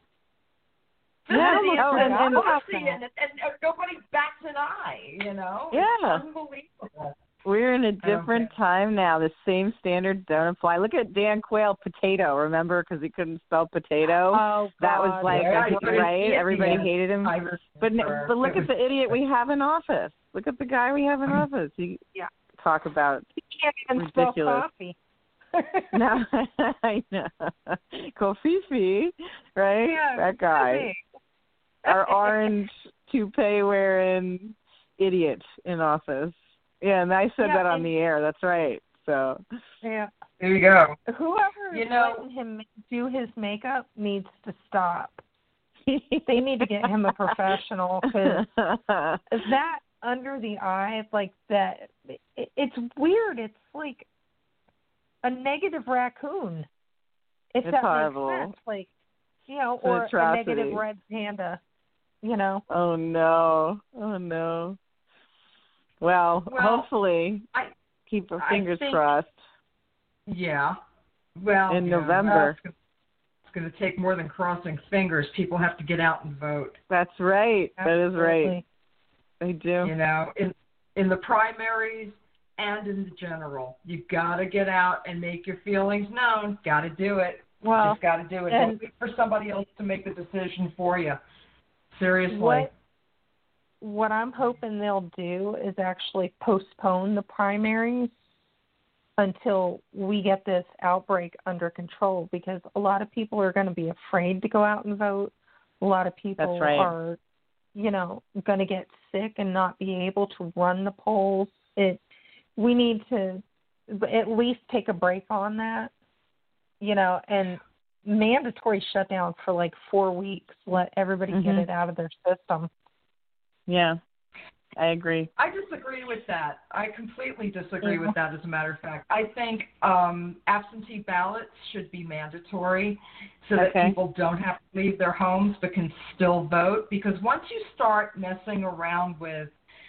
And nobody bats an eye, Yeah. It's unbelievable. We're in a different time now. The same standards don't apply. Look at Dan Quayle, potato, remember? Because he couldn't spell potato. Oh, God. That was right? Everybody hated him. But look at the idiot we have in office. Look at the guy we have in office. Talk about he can't even ridiculous. spell coffee. No, I know. Kofifi, right? Yeah, that guy. Our orange toupee wearing idiot in office. Yeah, and I said that on the air. That's right. So there you go. Whoever is letting him do his makeup needs to stop. They need to get him a professional, because that under the eye, like that, it's weird. It's like a negative raccoon. If it's that horrible. makes sense. Like, or a negative red panda, Oh no. Well, hopefully, keep our fingers crossed. Yeah. Well, in November. It's going to take more than crossing fingers. People have to get out and vote. That's right. Absolutely. That is right. They do. In the primaries and in the general, you got to get out and make your feelings known. Got to do it. Well, just got to do it. Don't wait for somebody else to make the decision for you. Seriously. What I'm hoping they'll do is actually postpone the primaries until we get this outbreak under control, because a lot of people are going to be afraid to go out and vote. A lot of people are, going to get sick and not be able to run the polls. We need to at least take a break on that, and mandatory shutdown for like 4 weeks. Let everybody get it out of their system. Yeah, I agree. I disagree with that. I completely disagree with that, as a matter of fact. I think absentee ballots should be mandatory so that people don't have to leave their homes but can still vote. Because once you start messing around with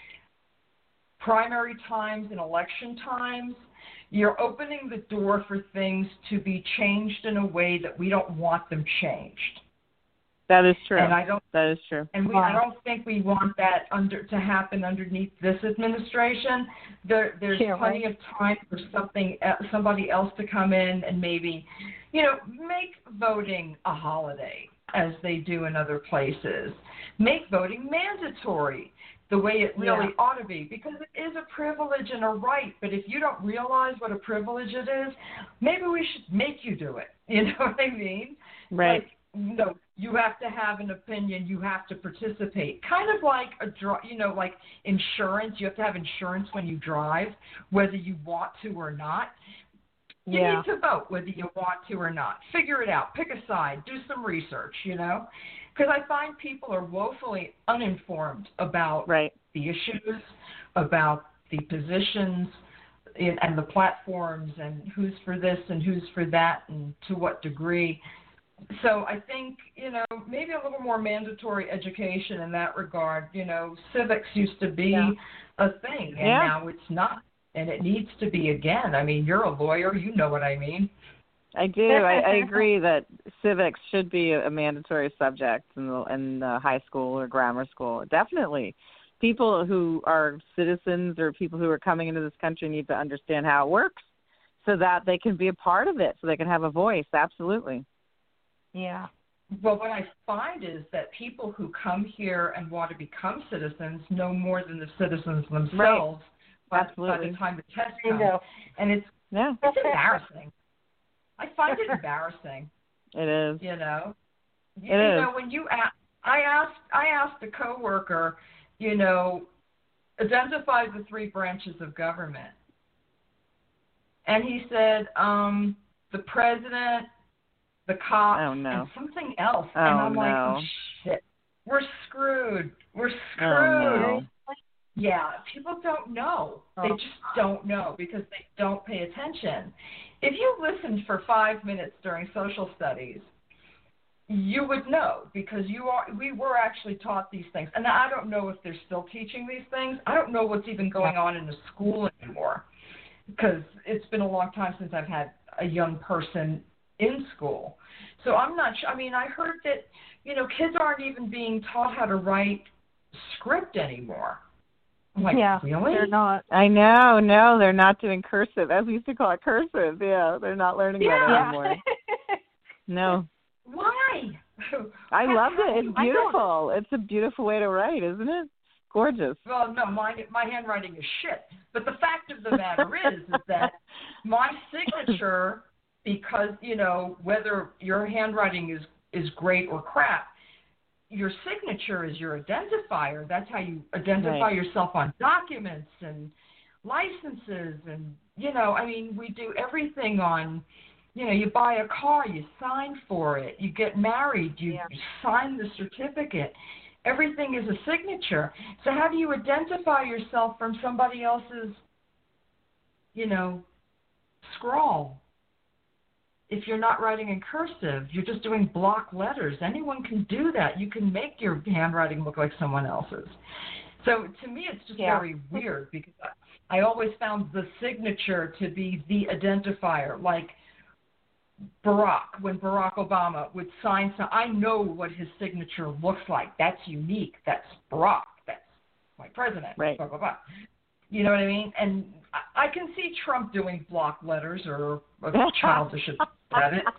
primary times and election times, you're opening the door for things to be changed in a way that we don't want them changed. That is true. And that is true. And I don't think we want that to happen underneath this administration. There's plenty of time for somebody else to come in and maybe, make voting a holiday as they do in other places. Make voting mandatory the way it really ought to be, because it is a privilege and a right. But if you don't realize what a privilege it is, maybe we should make you do it. You know what I mean? Right. No, you have to have an opinion. You have to participate. Kind of like like insurance. You have to have insurance when you drive, whether you want to or not. You need to vote whether you want to or not. Figure it out. Pick a side. Do some research, Because I find people are woefully uninformed about the issues, about the positions and the platforms, and who's for this and who's for that and to what degree. So I think, maybe a little more mandatory education in that regard. Civics used to be a thing, and now it's not, and it needs to be again. I mean, you're a lawyer. You know what I mean. I do. I agree that civics should be a mandatory subject in the high school or grammar school. Definitely. People who are citizens or people who are coming into this country need to understand how it works so that they can be a part of it, so they can have a voice. Absolutely. Yeah. Well, what I find is that people who come here and want to become citizens know more than the citizens themselves by the time the test comes. And it's embarrassing. I find it embarrassing. It is. When I asked a coworker, identify the 3 branches of government. And he said, the president, the cops, and something else. And I'm like, oh, shit. We're screwed. Oh, no. Yeah, people don't know. They just don't know because they don't pay attention. If you listened for 5 minutes during social studies, you would know, because we were actually taught these things. And I don't know if they're still teaching these things. I don't know what's even going on in the school anymore, because it's been a long time since I've had a young person in school. So I'm not sure. I mean, I heard that, kids aren't even being taught how to write script anymore. I'm like, really? They're not. I know. No, they're not doing cursive. As we used to call it, cursive. Yeah, they're not learning that anymore. No. Why? I love it. It's beautiful. It's a beautiful way to write, isn't it? Gorgeous. Well, no, my handwriting is shit. But the fact of the matter is that my signature, because, whether your handwriting is great or crap, your signature is your identifier. That's how you identify yourself on documents and licenses. And, we do everything on, you buy a car, you sign for it. You get married, you sign the certificate. Everything is a signature. So how do you identify yourself from somebody else's, scrawl? if you're not writing in cursive, you're just doing block letters. Anyone can do that. You can make your handwriting look like someone else's. So to me, it's just very weird because I always found the signature to be the identifier. Like Barack, when Barack Obama would sign something, I know what his signature looks like. That's unique. That's Barack. That's my president. Right. Blah, blah, blah. You know what I mean? And I can see Trump doing block letters or a childish at it.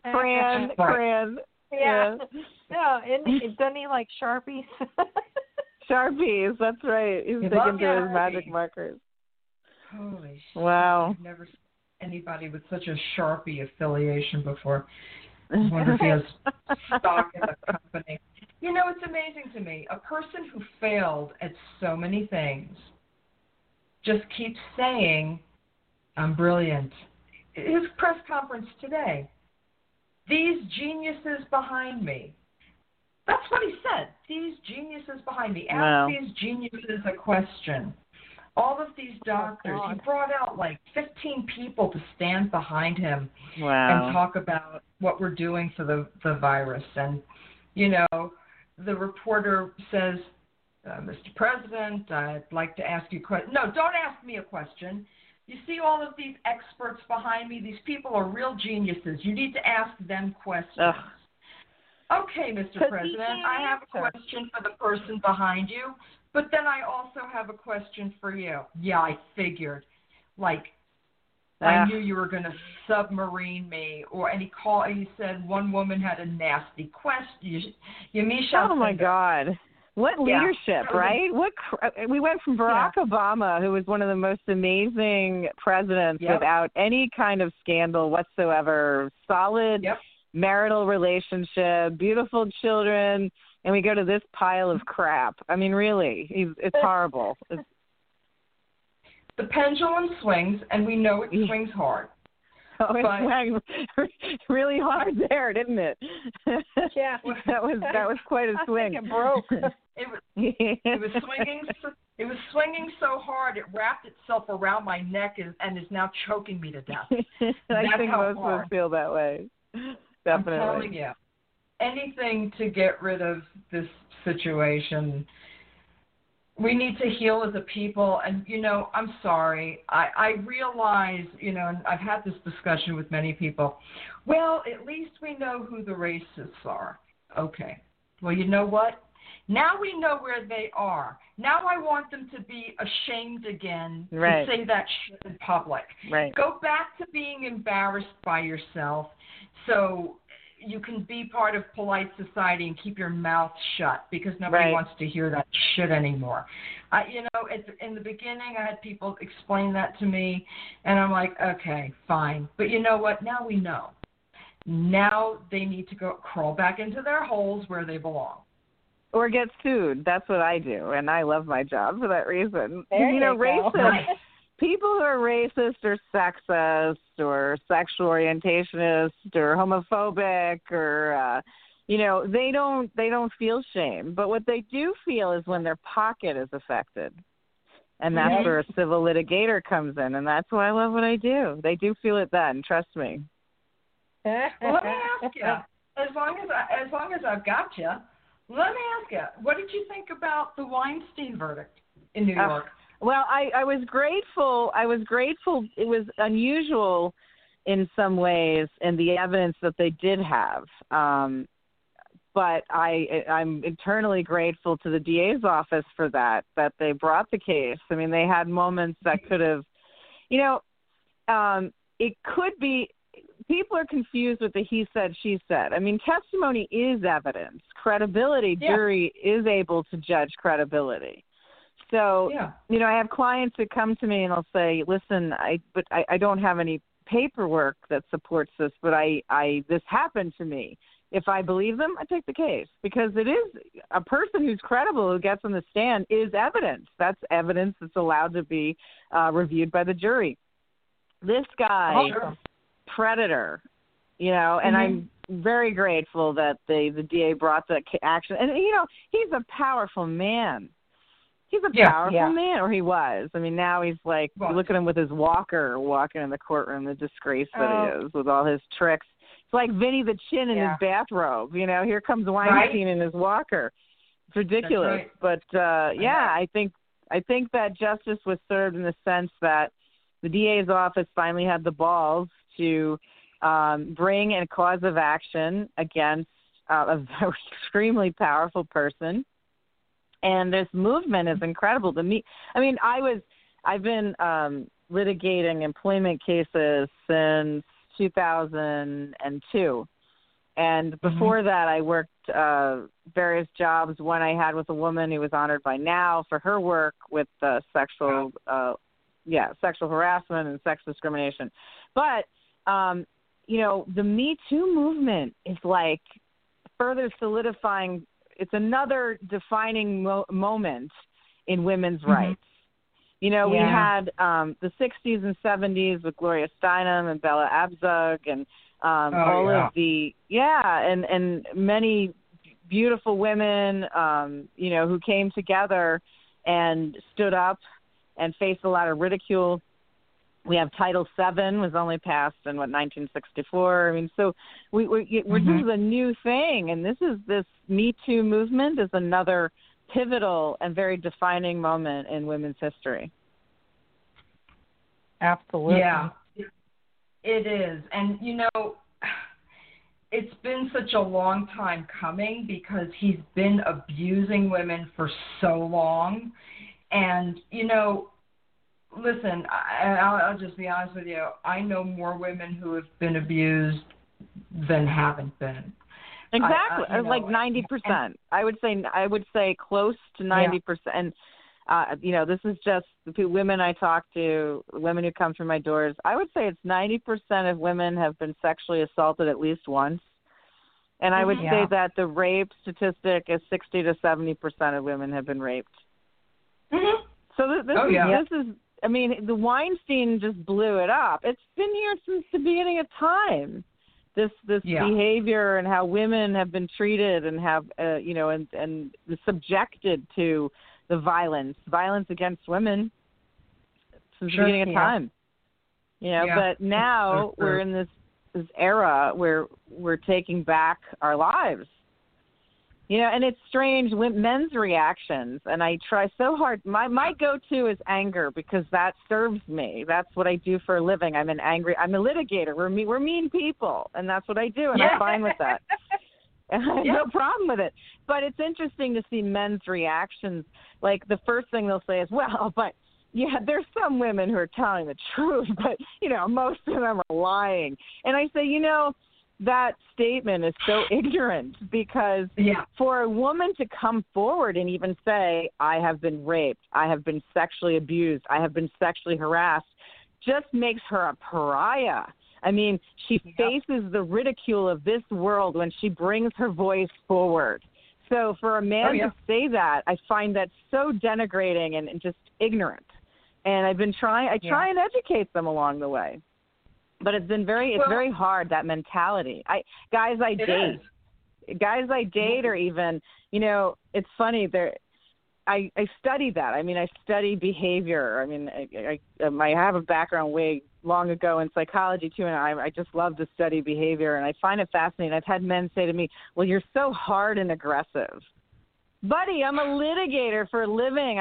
Crayon. Yeah. No, and doesn't he like Sharpies? Sharpies, that's right. He's sticking to his magic markers. Holy shit. Wow. I've never seen anybody with such a Sharpie affiliation before. I wonder if he has stock in the company. You know, it's amazing to me. A person who failed at so many things just keeps saying, I'm brilliant. His press conference today, these geniuses behind me. That's what he said. These geniuses behind me. Ask these geniuses a question. All of these doctors, he brought out like 15 people to stand behind him and talk about what we're doing for the virus. And, you know, the reporter says, Mr. President, I'd like to ask you a question. No, don't ask me a question. You see all of these experts behind me? These people are real geniuses. You need to ask them questions. Okay, Mr. President, I have a question for the person behind you, but then I also have a question for you. Yeah, I figured. Like, I knew you were going to submarine me. And he said one woman had a nasty question. Oh, my God. What leadership, right? We went from Barack Obama, who was one of the most amazing presidents without any kind of scandal whatsoever, solid marital relationship, beautiful children, and we go to this pile of crap. I mean, really, it's horrible. The pendulum swings, and we know it swings hard. Oh, it swung really hard there, didn't it? Yeah, that was quite a swing. I think it broke. It was swinging. It was swinging so hard it wrapped itself around my neck and is now choking me to death. I think most of us feel that way. Definitely. I'm telling you, anything to get rid of this situation. We need to heal as a people, and, you know, I'm sorry. I realize, you know, and I've had this discussion with many people, well, at least we know who the racists are. Okay. Well, you know what? Now we know where they are. Now I want them to be ashamed again to say that shit in public. Right. Go back to being embarrassed by yourself so you can be part of polite society and keep your mouth shut because nobody wants to hear that shit anymore. You know, in the beginning, I had people explain that to me, and I'm like, okay, fine. But you know what? Now we know. Now they need to go crawl back into their holes where they belong. Or get sued. That's what I do, and I love my job for that reason. There you know, racist people who are racist or sexist or sexual orientationist or homophobic or you know, they don't feel shame. But what they do feel is when their pocket is affected. And that's where a civil litigator comes in, and that's why I love what I do. They do feel it then, trust me. Well, let me ask you, as long as I've got you, let me ask you, what did you think about the Weinstein verdict in New York? Well, I was grateful. It was unusual in some ways in the evidence that they did have. But I'm eternally grateful to the DA's office for that they brought the case. I mean, they had moments that could have, you know, it could be, people are confused with the he said, she said. I mean, testimony is evidence. Credibility, jury is able to judge credibility. So, you know, I have clients that come to me and they'll say, listen, I don't have any paperwork that supports this, but this happened to me. If I believe them, I take the case because it is a person who's credible who gets on the stand is evidence. That's evidence that's allowed to be reviewed by the jury. This guy, predator, you know, and I'm very grateful that the DA brought that action. And, you know, he's a powerful man. He's a powerful man, or he was. I mean, now he's like, look at him with his walker walking in the courtroom, the disgrace that he is with all his tricks. It's like Vinny the Chin in his bathrobe. You know, here comes Weinstein in his walker. It's ridiculous. But, I think that justice was served in the sense that the DA's office finally had the balls to bring a cause of action against a very extremely powerful person. And this movement is incredible to me. I mean, I've been litigating employment cases since 2002. And before that, I worked various jobs. One I had with a woman who was honored by Now for her work with sexual harassment and sex discrimination. But, the Me Too movement is like further solidifying. It's another defining moment in women's rights. You know, we had the 60s and 70s with Gloria Steinem and Bella Abzug and of the and many beautiful women, who came together and stood up and faced a lot of ridicule. We have Title VII was only passed in 1964. I mean, so we're this is a new thing, and this Me Too movement is another pivotal and very defining moment in women's history. Absolutely. Yeah, it is, and it's been such a long time coming because he's been abusing women for so long, and listen, I'll just be honest with you. I know more women who have been abused than haven't been. Exactly, like 90%. I would say close to 90%. And this is just the women I talk to, women who come through my doors. I would say it's 90% of women have been sexually assaulted at least once. And I would say that the rape statistic is 60 to 70% of women have been raped. Mm-hmm. So this is. I mean, the Weinstein just blew it up. It's been here since the beginning of time. This behavior and how women have been treated and have and subjected to the violence against women since the beginning of time. But now we're in this era where we're taking back our lives. And it's strange, men's reactions, and I try so hard. My go-to is anger because that serves me. That's what I do for a living. I'm a litigator. We're mean people, and that's what I do, and I'm fine with that. And I have no problem with it. But it's interesting to see men's reactions. Like the first thing they'll say is, well, but there's some women who are telling the truth, but, most of them are lying. And I say, that statement is so ignorant because for a woman to come forward and even say, I have been raped, I have been sexually abused, I have been sexually harassed, just makes her a pariah. I mean, she faces the ridicule of this world when she brings her voice forward. So for a man to say that, I find that so denigrating and just ignorant. And I try and educate them along the way. But it's been very hard, that mentality. Guys I date or even, it's funny. I study that. I mean, I study behavior. I mean, I have a background way long ago in psychology too, and I just love to study behavior, and I find it fascinating. I've had men say to me, well, you're so hard and aggressive. Buddy, I'm a litigator for a living.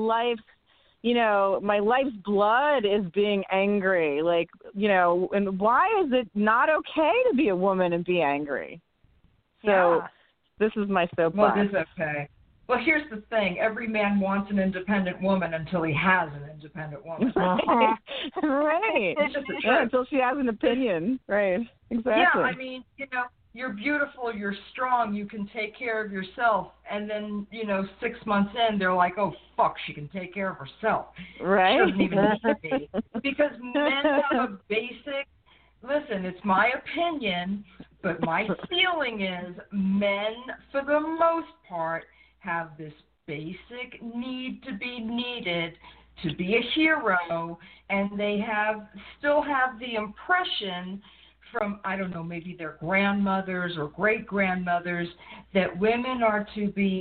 My life's blood is being angry. And why is it not okay to be a woman and be angry? So this is my soapbox. Well, it is okay. Well, here's the thing. Every man wants an independent woman until he has an independent woman. Right. Until she has an opinion. Right. Exactly. Yeah, I mean, you're beautiful, you're strong, you can take care of yourself. And then, 6 months in, they're like, oh, fuck, she can take care of herself. Right. She doesn't even need me. Because men have a basic, listen, it's my opinion, but my feeling is men, for the most part, have this basic need to be needed, to be a hero, and they still have the impression from, I don't know, maybe their grandmothers or great-grandmothers that women are to be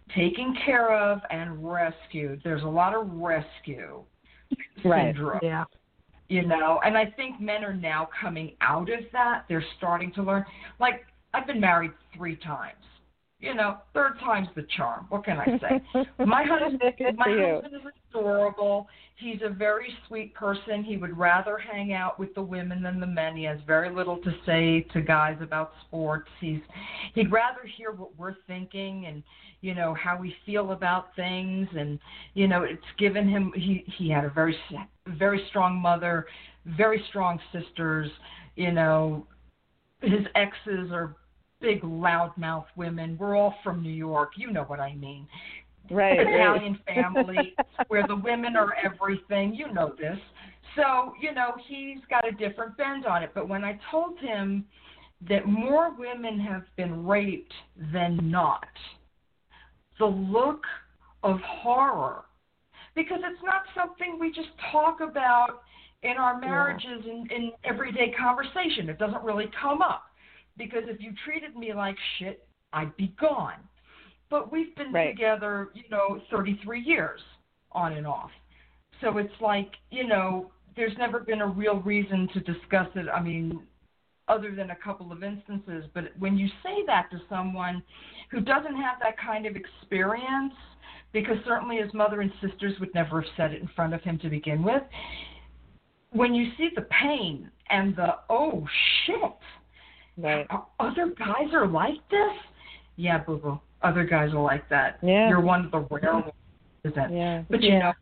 taken care of and rescued. There's a lot of rescue syndrome. Yeah. You know, and I think men are now coming out of that. They're starting to learn. Like, I've been married 3 times. You know, third time's the charm. What can I say? My husband is adorable. He's a very sweet person. He would rather hang out with the women than the men. He has very little to say to guys about sports. He'd rather hear what we're thinking and, you know, how we feel about things. And, you know, it's given him, he had a very, very strong mother, very strong sisters. You know, his exes are big loudmouth women. We're all from New York. You know what I mean. Right. Italian family where the women are everything. You know this. So, you know, he's got a different bend on it. But when I told him that more women have been raped than not, the look of horror, because it's not something we just talk about in our marriages in everyday conversation. It doesn't really come up. Because if you treated me like shit, I'd be gone. But we've been together, you know, 33 years on and off. So it's like, you know, there's never been a real reason to discuss it. I mean, other than a couple of instances. But when you say that to someone who doesn't have that kind of experience, because certainly his mother and sisters would never have said it in front of him to begin with, when you see the pain and the, oh, shit, right. Other guys are like this? Yeah, boo-boo. Other guys are like that. Yeah. You're one of the rare ones, isn't? Yeah. But you know,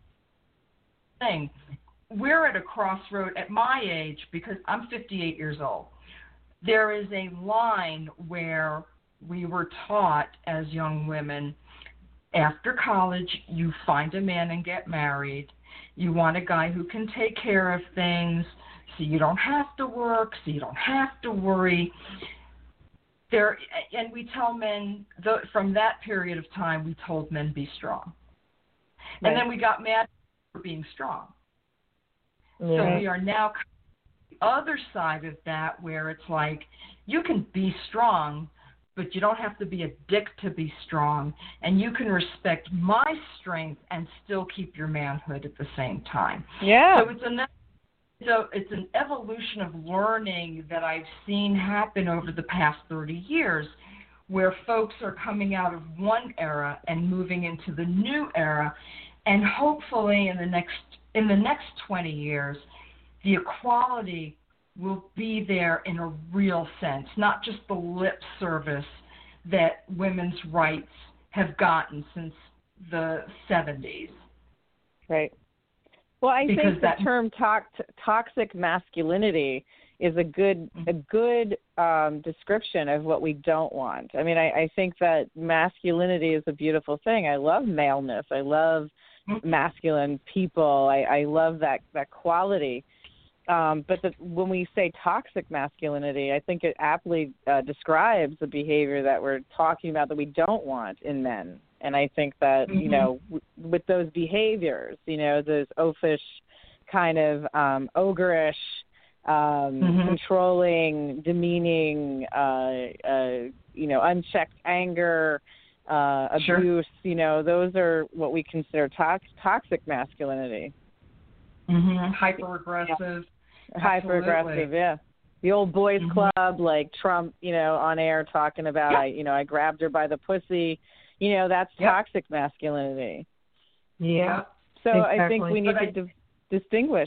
we're at a crossroad at my age, because I'm 58 years old. There is a line where we were taught as young women, after college, you find a man and get married. You want a guy who can take care of things, so you don't have to work, so you don't have to worry. And we tell men, from that period of time, we told men, be strong. Right. And then we got mad for being strong. Right. So we are now on the other side of that, where it's like, you can be strong, but you don't have to be a dick to be strong, and you can respect my strength and still keep your manhood at the same time. Yeah. So it's an evolution of learning that I've seen happen over the past 30 years, where folks are coming out of one era and moving into the new era, and hopefully in the next 20 years, the equality will be there in a real sense, not just the lip service that women's rights have gotten since the 70s. Right. Well, I think the term toxic masculinity is a good description of what we don't want. I mean, I think that masculinity is a beautiful thing. I love maleness. I love masculine people. I love that quality. But when we say toxic masculinity, I think it aptly describes the behavior that we're talking about that we don't want in men. And I think that, you know, with those behaviors, you know, those oafish kind of ogreish, controlling, demeaning, you know, unchecked anger, abuse, you know, those are what we consider toxic masculinity. Hyper-aggressive. Hyper-aggressive, yeah. The old boys club, like Trump, you know, on air talking about, I grabbed her by the pussy. You know, that's toxic masculinity. Yeah. So exactly. I think we need to distinguish.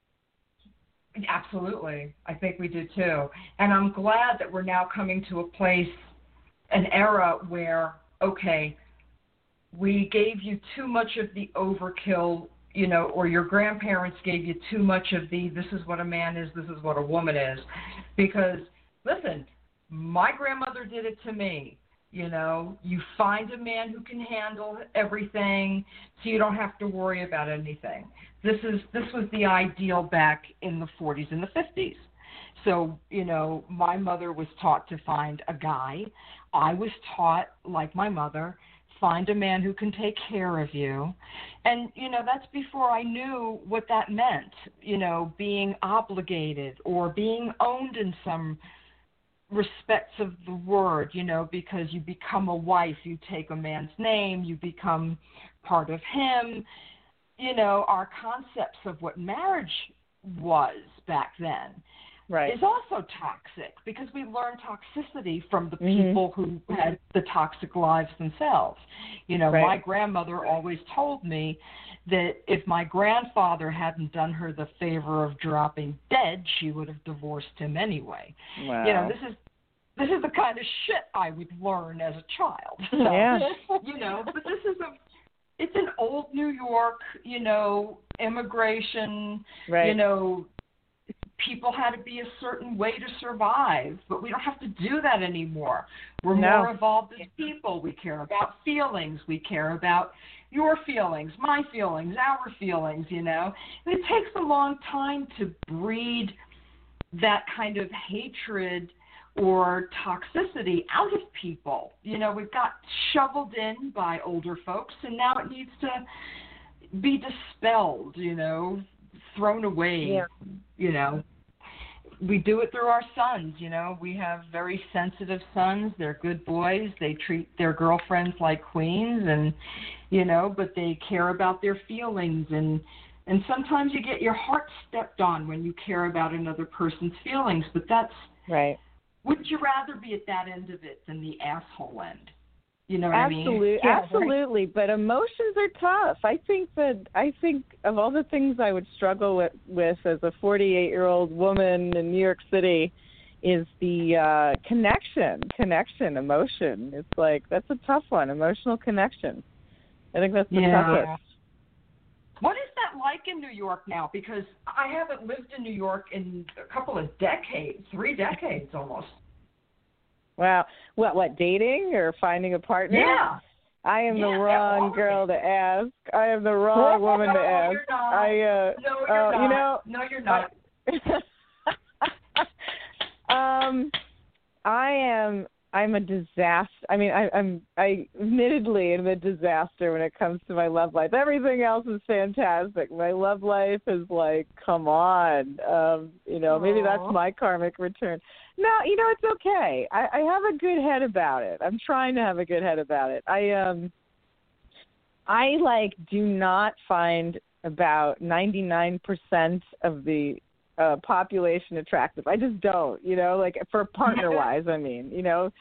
Absolutely. I think we do too. And I'm glad that we're now coming to a place, an era where, okay, we gave you too much of the overkill, you know, or your grandparents gave you too much of the, this is what a man is, this is what a woman is. Because, listen, my grandmother did it to me. You know, you find a man who can handle everything, so you don't have to worry about anything. This was the ideal back in the 40s and the 50s. So, you know, my mother was taught to find a guy. I was taught, like my mother, find a man who can take care of you. And, you know, that's before I knew what that meant, you know, being obligated or being owned in some respects of the word, because you become a wife, you take a man's name, you become part of him. Our concepts of what marriage was back then is also toxic, because we learned toxicity from the people who had the toxic lives themselves. My grandmother always told me that if my grandfather hadn't done her the favor of dropping dead, she would have divorced him anyway. Wow. This is the kind of shit I would learn as a child. So, but this is it's an old New York, immigration, people had to be a certain way to survive, but we don't have to do that anymore. We're more evolved as people. We care about feelings. We care about your feelings, my feelings, our feelings, And it takes a long time to breed that kind of hatred or toxicity out of people. We've got shoveled in by older folks, and now it needs to be dispelled, thrown away, We do it through our sons, We have very sensitive sons. They're good boys. They treat their girlfriends like queens, and, but they care about their feelings. And sometimes you get your heart stepped on when you care about another person's feelings, but that's right. Would you rather be at that end of it than the asshole end? You know what I mean? Absolutely. But emotions are tough. I think of all the things I would struggle with as a 48-year-old woman in New York City is the connection, emotion. It's like, that's a tough one, emotional connection. I think that's the toughest. What is that like in New York now? Because I haven't lived in New York in a couple of decades, 3 decades almost. Wow. What, dating or finding a partner? Yeah. I am the wrong girl to ask. I am the wrong woman to ask. You're not. No, you're not. I'm a disaster. I mean, I admittedly am a disaster when it comes to my love life. Everything else is fantastic. My love life is like, come on. Maybe that's my karmic return. No, it's okay. I have a good head about it. I'm trying to have a good head about it. I do not find about 99% of the population attractive. I just don't, for partner-wise, I mean,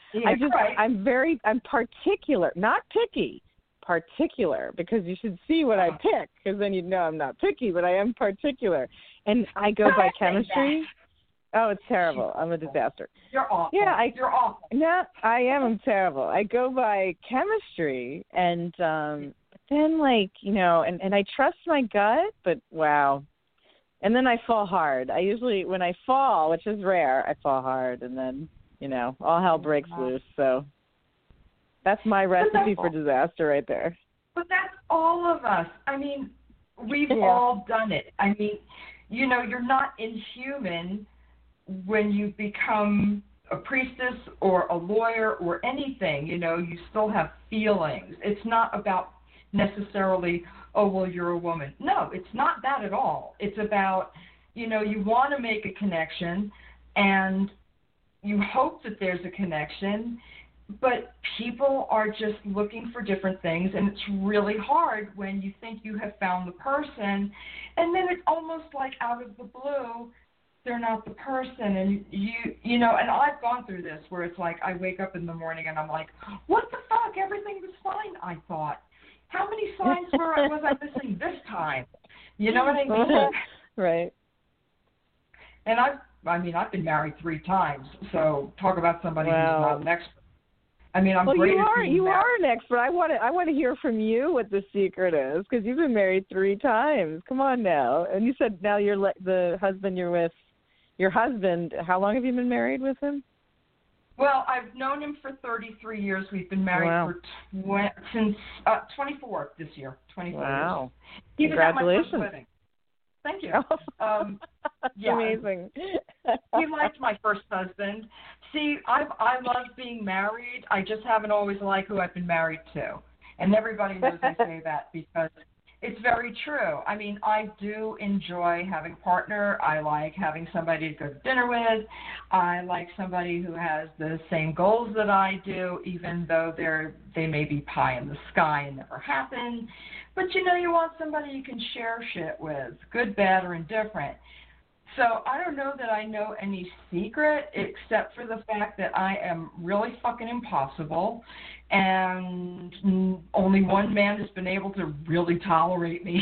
I'm particular, not picky, particular, because you should see what I pick, because then you'd know I'm not picky, but I am particular. And I go by chemistry. Oh, it's terrible. I'm a disaster. You're awful. Yeah, you're awful. No, I am. I'm terrible. I go by chemistry, and then and I trust my gut, but wow. And then I fall hard. I usually, when I fall, which is rare, I fall hard, and then, all hell breaks loose. So that's my recipe for disaster right there. But that's all of us. I mean, we've all done it. I mean, you're not inhuman when you become a priestess or a lawyer or anything. You still have feelings. It's not about necessarily, oh, well, you're a woman. No, it's not that at all. It's about, you want to make a connection and you hope that there's a connection, but people are just looking for different things, and it's really hard when you think you have found the person, and then it's almost like out of the blue, they're not the person, and and I've gone through this where it's like I wake up in the morning and I'm like, what the fuck? Everything was fine, I thought. How many signs was I missing this time? You know what I mean? Right. And I've been married 3 times, so talk about somebody who's not an expert. I mean, I'm great at being married. You are an expert. I want to hear from you what the secret is, because you've been married 3 times. Come on now. And you said now you're the husband you're with. Your husband, how long have you been married with him? Well, I've known him for 33 years. We've been married since 24 this year. 24 Wow. years. Congratulations. At my first wedding. Thank you. That's amazing. He liked my first husband. See, I love being married. I just haven't always liked who I've been married to. And everybody knows I say that because It's very true. I mean, I do enjoy having a partner. I like having somebody to go to dinner with. I like somebody who has the same goals that I do, even though they may be pie in the sky and never happen. But, you know, you want somebody you can share shit with, good, bad, or indifferent. So I don't know that I know any secret except for the fact that I am really fucking impossible, and only one man has been able to really tolerate me.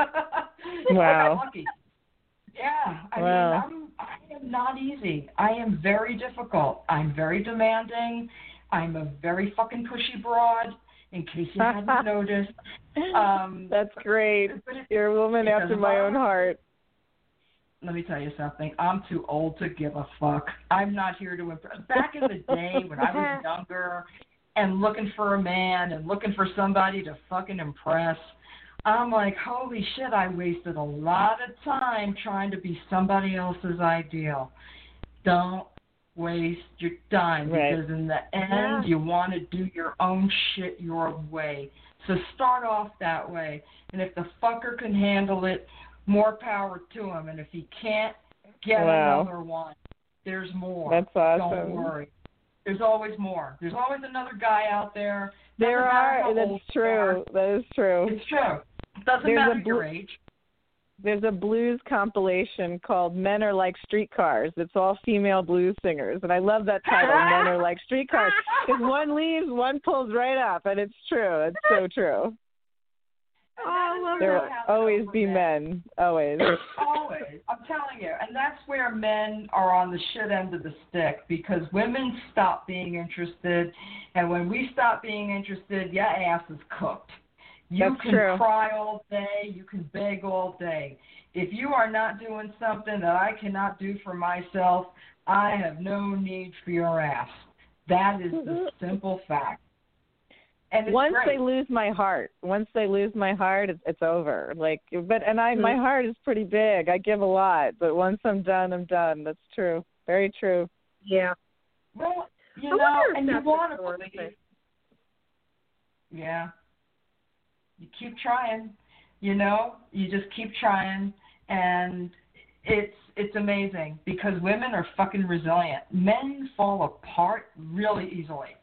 Wow. I'm lucky. Yeah, I Wow. mean, I am not easy. I am very difficult. I'm very demanding. I'm a very fucking pushy broad, in case you hadn't noticed. That's great. You're a woman after my own heart. Let me tell you something. I'm too old to give a fuck. I'm not here to impress. Back in the day when I was younger and looking for a man and looking for somebody to fucking impress, I'm like, holy shit, I wasted a lot of time trying to be somebody else's ideal. Don't waste your time, because in the end, you want to do your own shit your way. So start off that way. And if the fucker can handle it, more power to him. And if he can't, get another one. There's more. That's awesome. Don't worry. There's always more. There's always another guy out there. There are. That's true. That is true. It's true. It doesn't matter your age. There's a blues compilation called Men Are Like Streetcars. It's all female blues singers. And I love that title, Men Are Like Streetcars. Because one leaves, one pulls right up. And it's true. It's so true. There will always be men. Always. Always. I'm telling you. And that's where men are on the shit end of the stick, because women stop being interested. And when we stop being interested, your ass is cooked. You can cry all day. You can beg all day. If you are not doing something that I cannot do for myself, I have no need for your ass. That is the simple fact. And once they lose my heart, it's over. Like, my heart is pretty big. I give a lot, but once I'm done, I'm done. That's true. Very true. Yeah. Well, you know, and you want to believe. Yeah. You keep trying. You know, you just keep trying, and it's amazing because women are fucking resilient. Men fall apart really easily.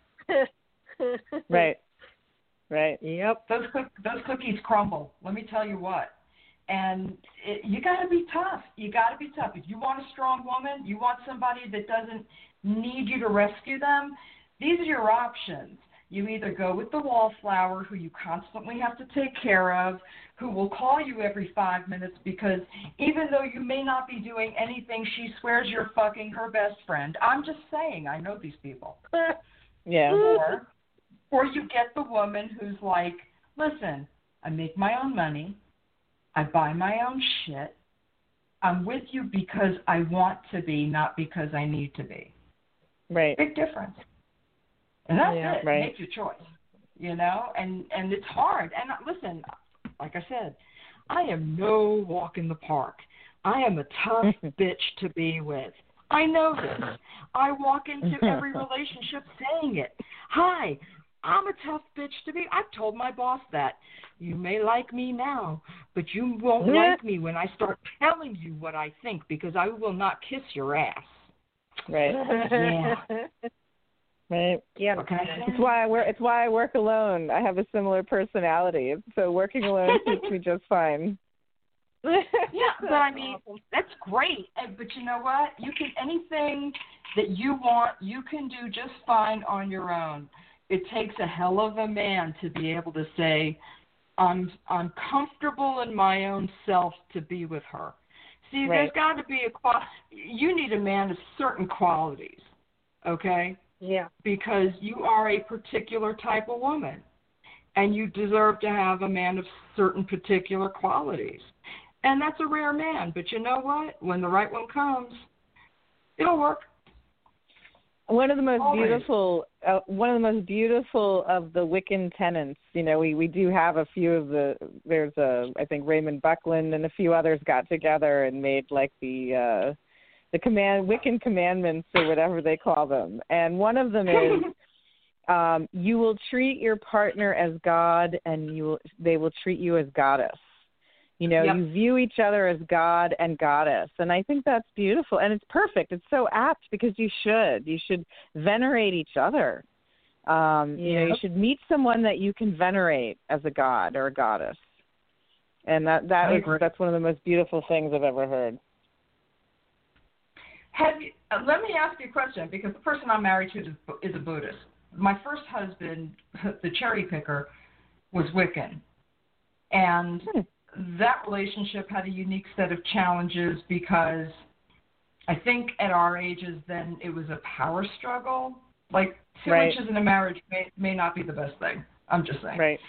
Right. Right. Yep. Those cookies crumble. Let me tell you what. And you got to be tough. You got to be tough. If you want a strong woman, you want somebody that doesn't need you to rescue them, these are your options. You either go with the wallflower, who you constantly have to take care of, who will call you every 5 minutes because even though you may not be doing anything, she swears you're fucking her best friend. I'm just saying. I know these people. Yeah. Or you get the woman who's like, listen, I make my own money. I buy my own shit. I'm with you because I want to be, not because I need to be. Right. Big difference. And that's it. Right. Make your choice. You know? And it's hard. And listen, like I said, I am no walk in the park. I am a tough bitch to be with. I know this. I walk into every relationship saying it. Hi, I'm a tough bitch to be. I've told my boss that. You may like me now, but you won't like me when I start telling you what I think, because I will not kiss your ass. Right. Yeah. Right. Yeah. It's why I work alone. I have a similar personality, so working alone suits me just fine. Yeah, but I mean, that's great. But you know what? You can, anything that you want, you can do just fine on your own. It takes a hell of a man to be able to say, I'm comfortable in my own self to be with her. See, There's got to be you need a man of certain qualities, okay? Yeah. Because you are a particular type of woman, and you deserve to have a man of certain particular qualities. And that's a rare man, but you know what? When the right one comes, it'll work. One of the most beautiful of the Wiccan tenets. You know, we do have a few of there's I think Raymond Buckland and a few others got together and made like the Wiccan commandments or whatever they call them. And one of them is You will treat your partner as God, and they will treat you as goddess. You know, Yep. you view each other as God and goddess, and I think that's beautiful, and it's perfect. It's so apt because you should venerate each other. You know, you should meet someone that you can venerate as a god or a goddess, and that's one of the most beautiful things I've ever heard. Let me ask you a question, because the person I'm married to is a Buddhist. My first husband, the cherry picker, was Wiccan, and that relationship had a unique set of challenges because I think at our ages then it was a power struggle. Like 2 inches in a marriage may not be the best thing. I'm just saying. Right.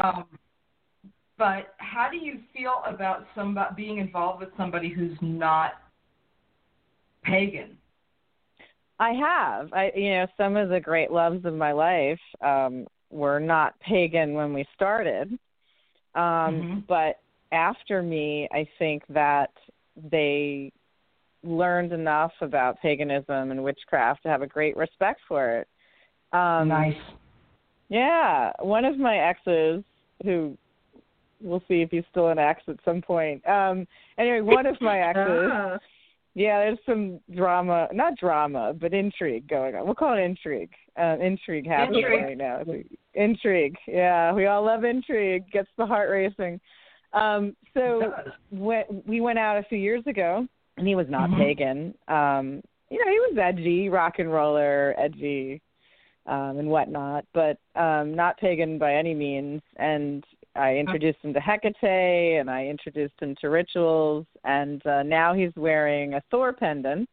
But how do you feel about being involved with somebody who's not pagan? I have. Some of the great loves of my life were not pagan when we started. But after me, I think that they learned enough about paganism and witchcraft to have a great respect for it. Nice. Yeah. One of my exes, who we'll see if he's still an ex at some point. Anyway, one of my exes, there's some drama, not drama, but intrigue going on. We'll call it intrigue. Intrigue happening right now. Intrigue. Yeah, we all love intrigue. Gets the heart racing. So when we went out a few years ago, and he was not pagan. He was edgy, rock and roller, edgy, and whatnot, but not pagan by any means. And I introduced him to Hecate, and I introduced him to rituals, and now he's wearing a Thor pendant,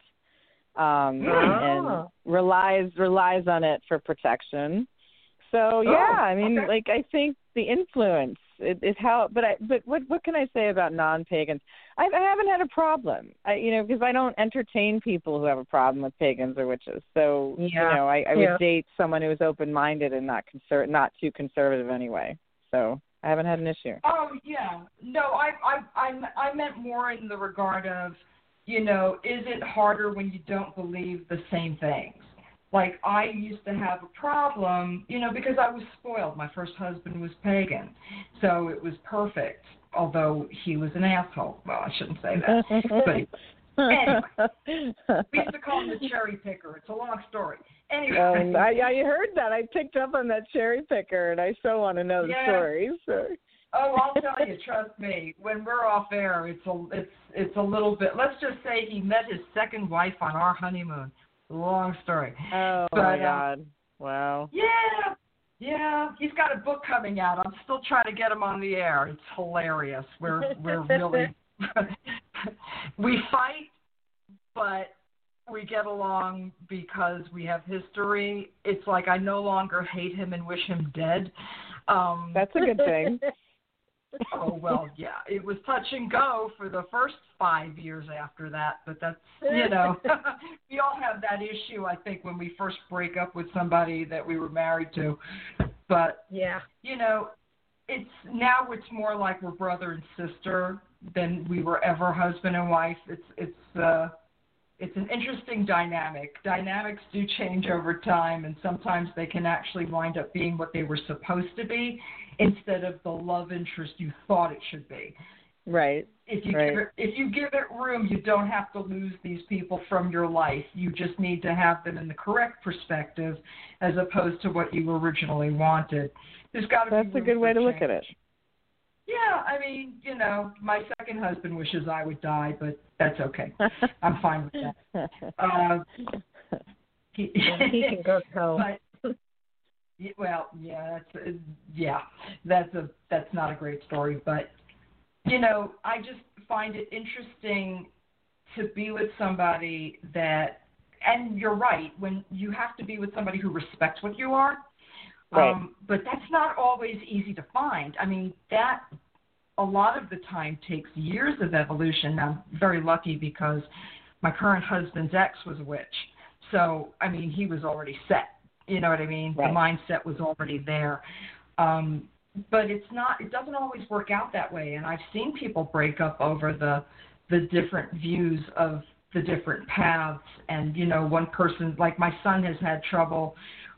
and relies on it for protection. So I think the influence is how. But what can I say about non-pagans? I haven't had a problem. Because I don't entertain people who have a problem with pagans or witches. So I would date someone who is open-minded and not too conservative anyway. So I haven't had an issue. Oh yeah, no, I meant more in the regard of, is it harder when you don't believe the same things? Like, I used to have a problem, because I was spoiled. My first husband was pagan, so it was perfect, although he was an asshole. Well, I shouldn't say that. But anyway, we used to call him the cherry picker. It's a long story. Anyway. I heard that. I picked up on that cherry picker, and I so want to know the story. So. Oh, I'll tell you. Trust me. When we're off air, it's a little bit. Let's just say he met his second wife on our honeymoon. Long story. Oh, my God. Wow. Yeah. He's got a book coming out. I'm still trying to get him on the air. It's hilarious. We're really we fight, but we get along because we have history. It's like I no longer hate him and wish him dead. That's a good thing. Oh, well, yeah. It was touch and go for the first 5 years after that, but that's, we all have that issue, I think, when we first break up with somebody that we were married to. But, it's more like we're brother and sister than we were ever husband and wife. It's an interesting dynamic. Dynamics do change over time, and sometimes they can actually wind up being what they were supposed to be instead of the love interest you thought it should be. Right. If you give it room, you don't have to lose these people from your life. You just need to have them in the correct perspective as opposed to what you originally wanted. There's got to be room. That's a good way to look at it. Yeah, I mean, my second husband wishes I would die, but that's okay. I'm fine with that. He can go home. Well, that's not a great story, but I just find it interesting to be with somebody that, and you're right, when you have to be with somebody who respects what you are. Right. But that's not always easy to find. I mean, that a lot of the time takes years of evolution. I'm very lucky because my current husband's ex was a witch. So, I mean, he was already set. You know what I mean? Right. The mindset was already there. But it doesn't always work out that way. And I've seen people break up over the different views of the different paths. And, one person, like my son has had trouble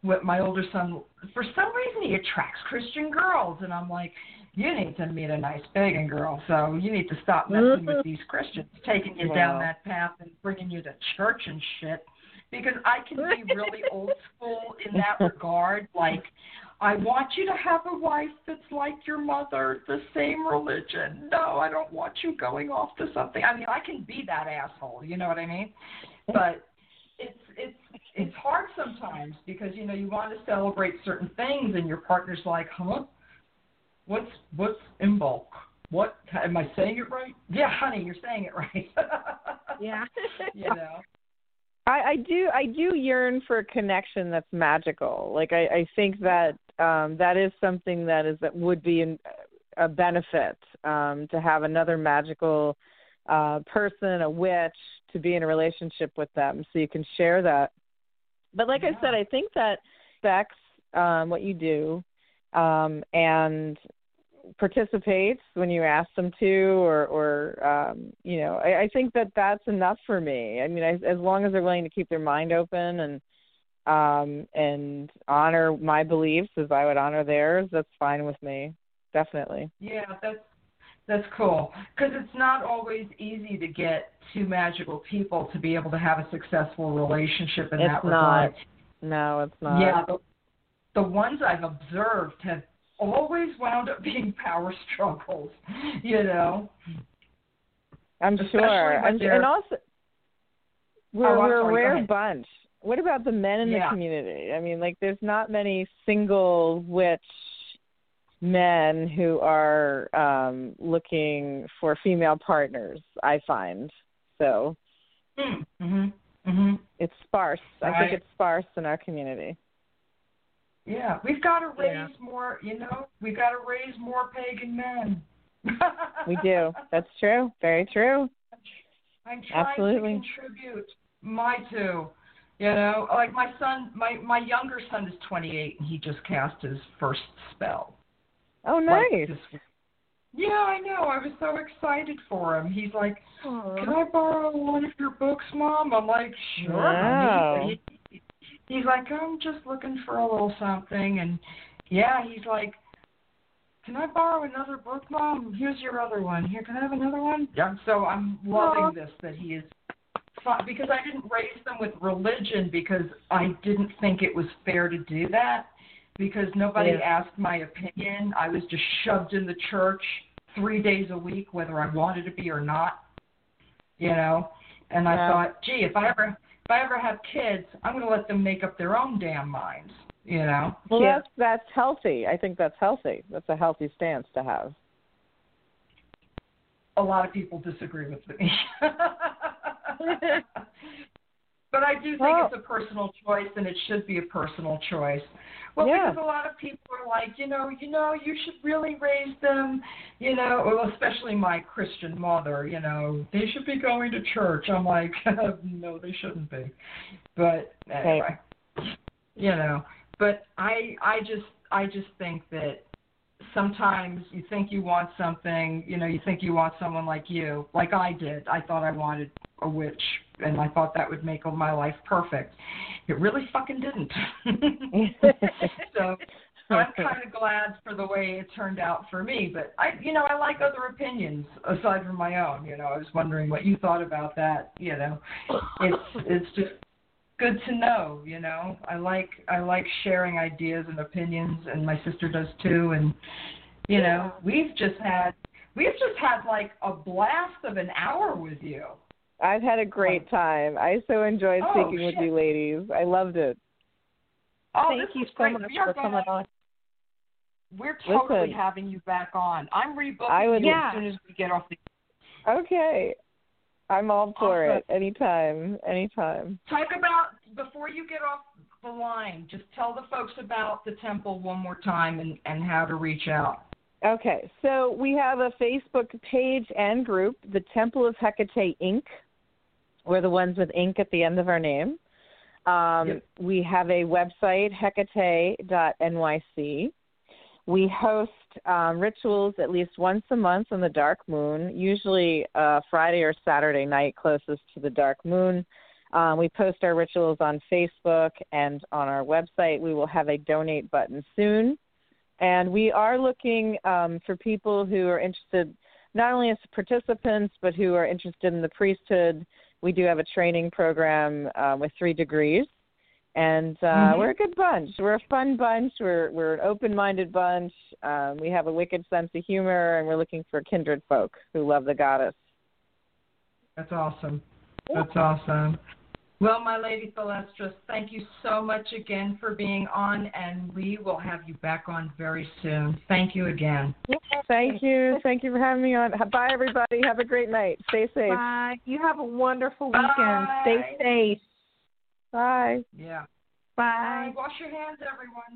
with my older son, for some reason he attracts Christian girls, and I'm like, you need to meet a nice pagan girl, so you need to stop messing with these Christians, taking you down that path and bringing you to church and shit, because I can be really old school in that regard. Like, I want you to have a wife that's like your mother, the same religion. No, I don't want you going off to something. I mean, I can be that asshole, you know what I mean? But it's hard sometimes because, you know, you want to celebrate certain things and your partner's like, huh? What's in bulk? What, am I saying it right? Yeah, honey, you're saying it right. Yeah. You know. I do yearn for a connection that's magical. Like I think that that is something that would be a benefit to have another magical person, a witch, to be in a relationship with them, so you can share that. But like I said, I think that sex, what you do, and participates when you ask them to, or you know, I think that that's enough for me. I mean, as long as they're willing to keep their mind open and honor my beliefs as I would honor theirs, that's fine with me. Definitely. Yeah, that's cool, because it's not always easy to get two magical people to be able to have a successful relationship in that regard. No, it's not. Yeah, the ones I've observed have always wound up being power struggles, you know. I'm sure. And also, we're a rare bunch. What about the men in the community? I mean, like, there's not many single witch men who are looking for female partners, I find. So it's sparse. Right. I think it's sparse in our community. Yeah, we've got to raise more, you know, we've got to raise more pagan men. We do. That's true. Very true. I'm trying to contribute my two. You know, like my son, my younger son is 28, and he just cast his first spell. Oh, nice. Yeah, I know. I was so excited for him. He's like, can I borrow one of your books, Mom? I'm like, sure, honey. He's like, I'm just looking for a little something. And, yeah, he's like, can I borrow another book, Mom? Here's your other one. Here, can I have another one? Yeah. So I'm loving this, that he is fun, because I didn't raise them with religion because I didn't think it was fair to do that, because nobody asked my opinion. I was just shoved in the church 3 days a week, whether I wanted to be or not, you know. And I thought, gee, if I ever have kids, I'm going to let them make up their own damn minds, you know. Well, that's healthy. I think that's healthy. That's a healthy stance to have. A lot of people disagree with me. But I do think it's a personal choice, and it should be a personal choice. Well, because a lot of people are like, you know, you should really raise them, you know, well, especially my Christian mother, you know, they should be going to church. I'm like, no, they shouldn't be. But anyway, you know, but I just think that sometimes you think you want something, you know, you think you want someone like you, like I did. I thought I wanted a witch, and I thought that would make my life perfect. It really fucking didn't. So I'm kind of glad for the way it turned out for me. But I like other opinions aside from my own. You know, I was wondering what you thought about that. You know, it's just good to know. You know, I like sharing ideas and opinions, and my sister does too. And you know, we've just had like a blast of an hour with you. I've had a great time. I so enjoyed speaking with you ladies. I loved it. Oh, thank you so much for coming on. We're totally having you back on. I'm rebooking you as soon as we get off the... Okay. I'm all for it. Anytime. Talk about, before you get off the line, just tell the folks about the temple one more time and how to reach out. Okay. So we have a Facebook page and group, the Temple of Hecate, Inc. We're the ones with ink at the end of our name. We have a website, hecate.nyc. We host rituals at least once a month on the dark moon, usually Friday or Saturday night closest to the dark moon. We post our rituals on Facebook and on our website. We will have a donate button soon. And we are looking for people who are interested, not only as participants, but who are interested in the priesthood. We do have a training program with 3 degrees. And we're a good bunch. We're a fun bunch. We're an open-minded bunch. We have a wicked sense of humor, and we're looking for kindred folk who love the goddess. That's awesome. That's awesome. Well, my lady Thalestris, thank you so much again for being on, and we will have you back on very soon. Thank you again. Thank you. Thank you for having me on. Bye, everybody. Have a great night. Stay safe. Bye. You have a wonderful weekend. Bye. Stay safe. Bye. Yeah. Bye. Wash your hands, everyone.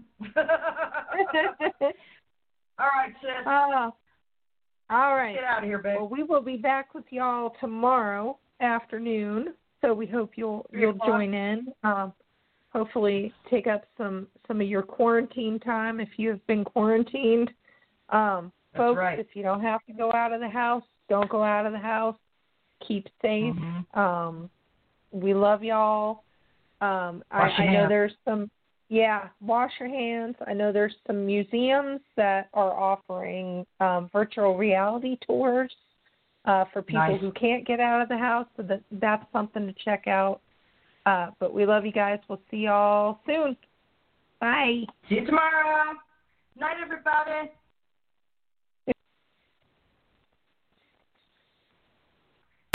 All right, sis. All right. Get out of here, babe. Well, we will be back with y'all tomorrow afternoon, so we hope you'll join in. Hopefully, take up some of your quarantine time if you have been quarantined. Folks, right. If you don't have to go out of the house, don't go out of the house. Keep safe. We love y'all. I know there's some, wash your hands. I know there's some museums that are offering virtual reality tours for people who can't get out of the house, so that's something to check out. But we love you guys. We'll see y'all soon. Bye. See you tomorrow. Night, everybody.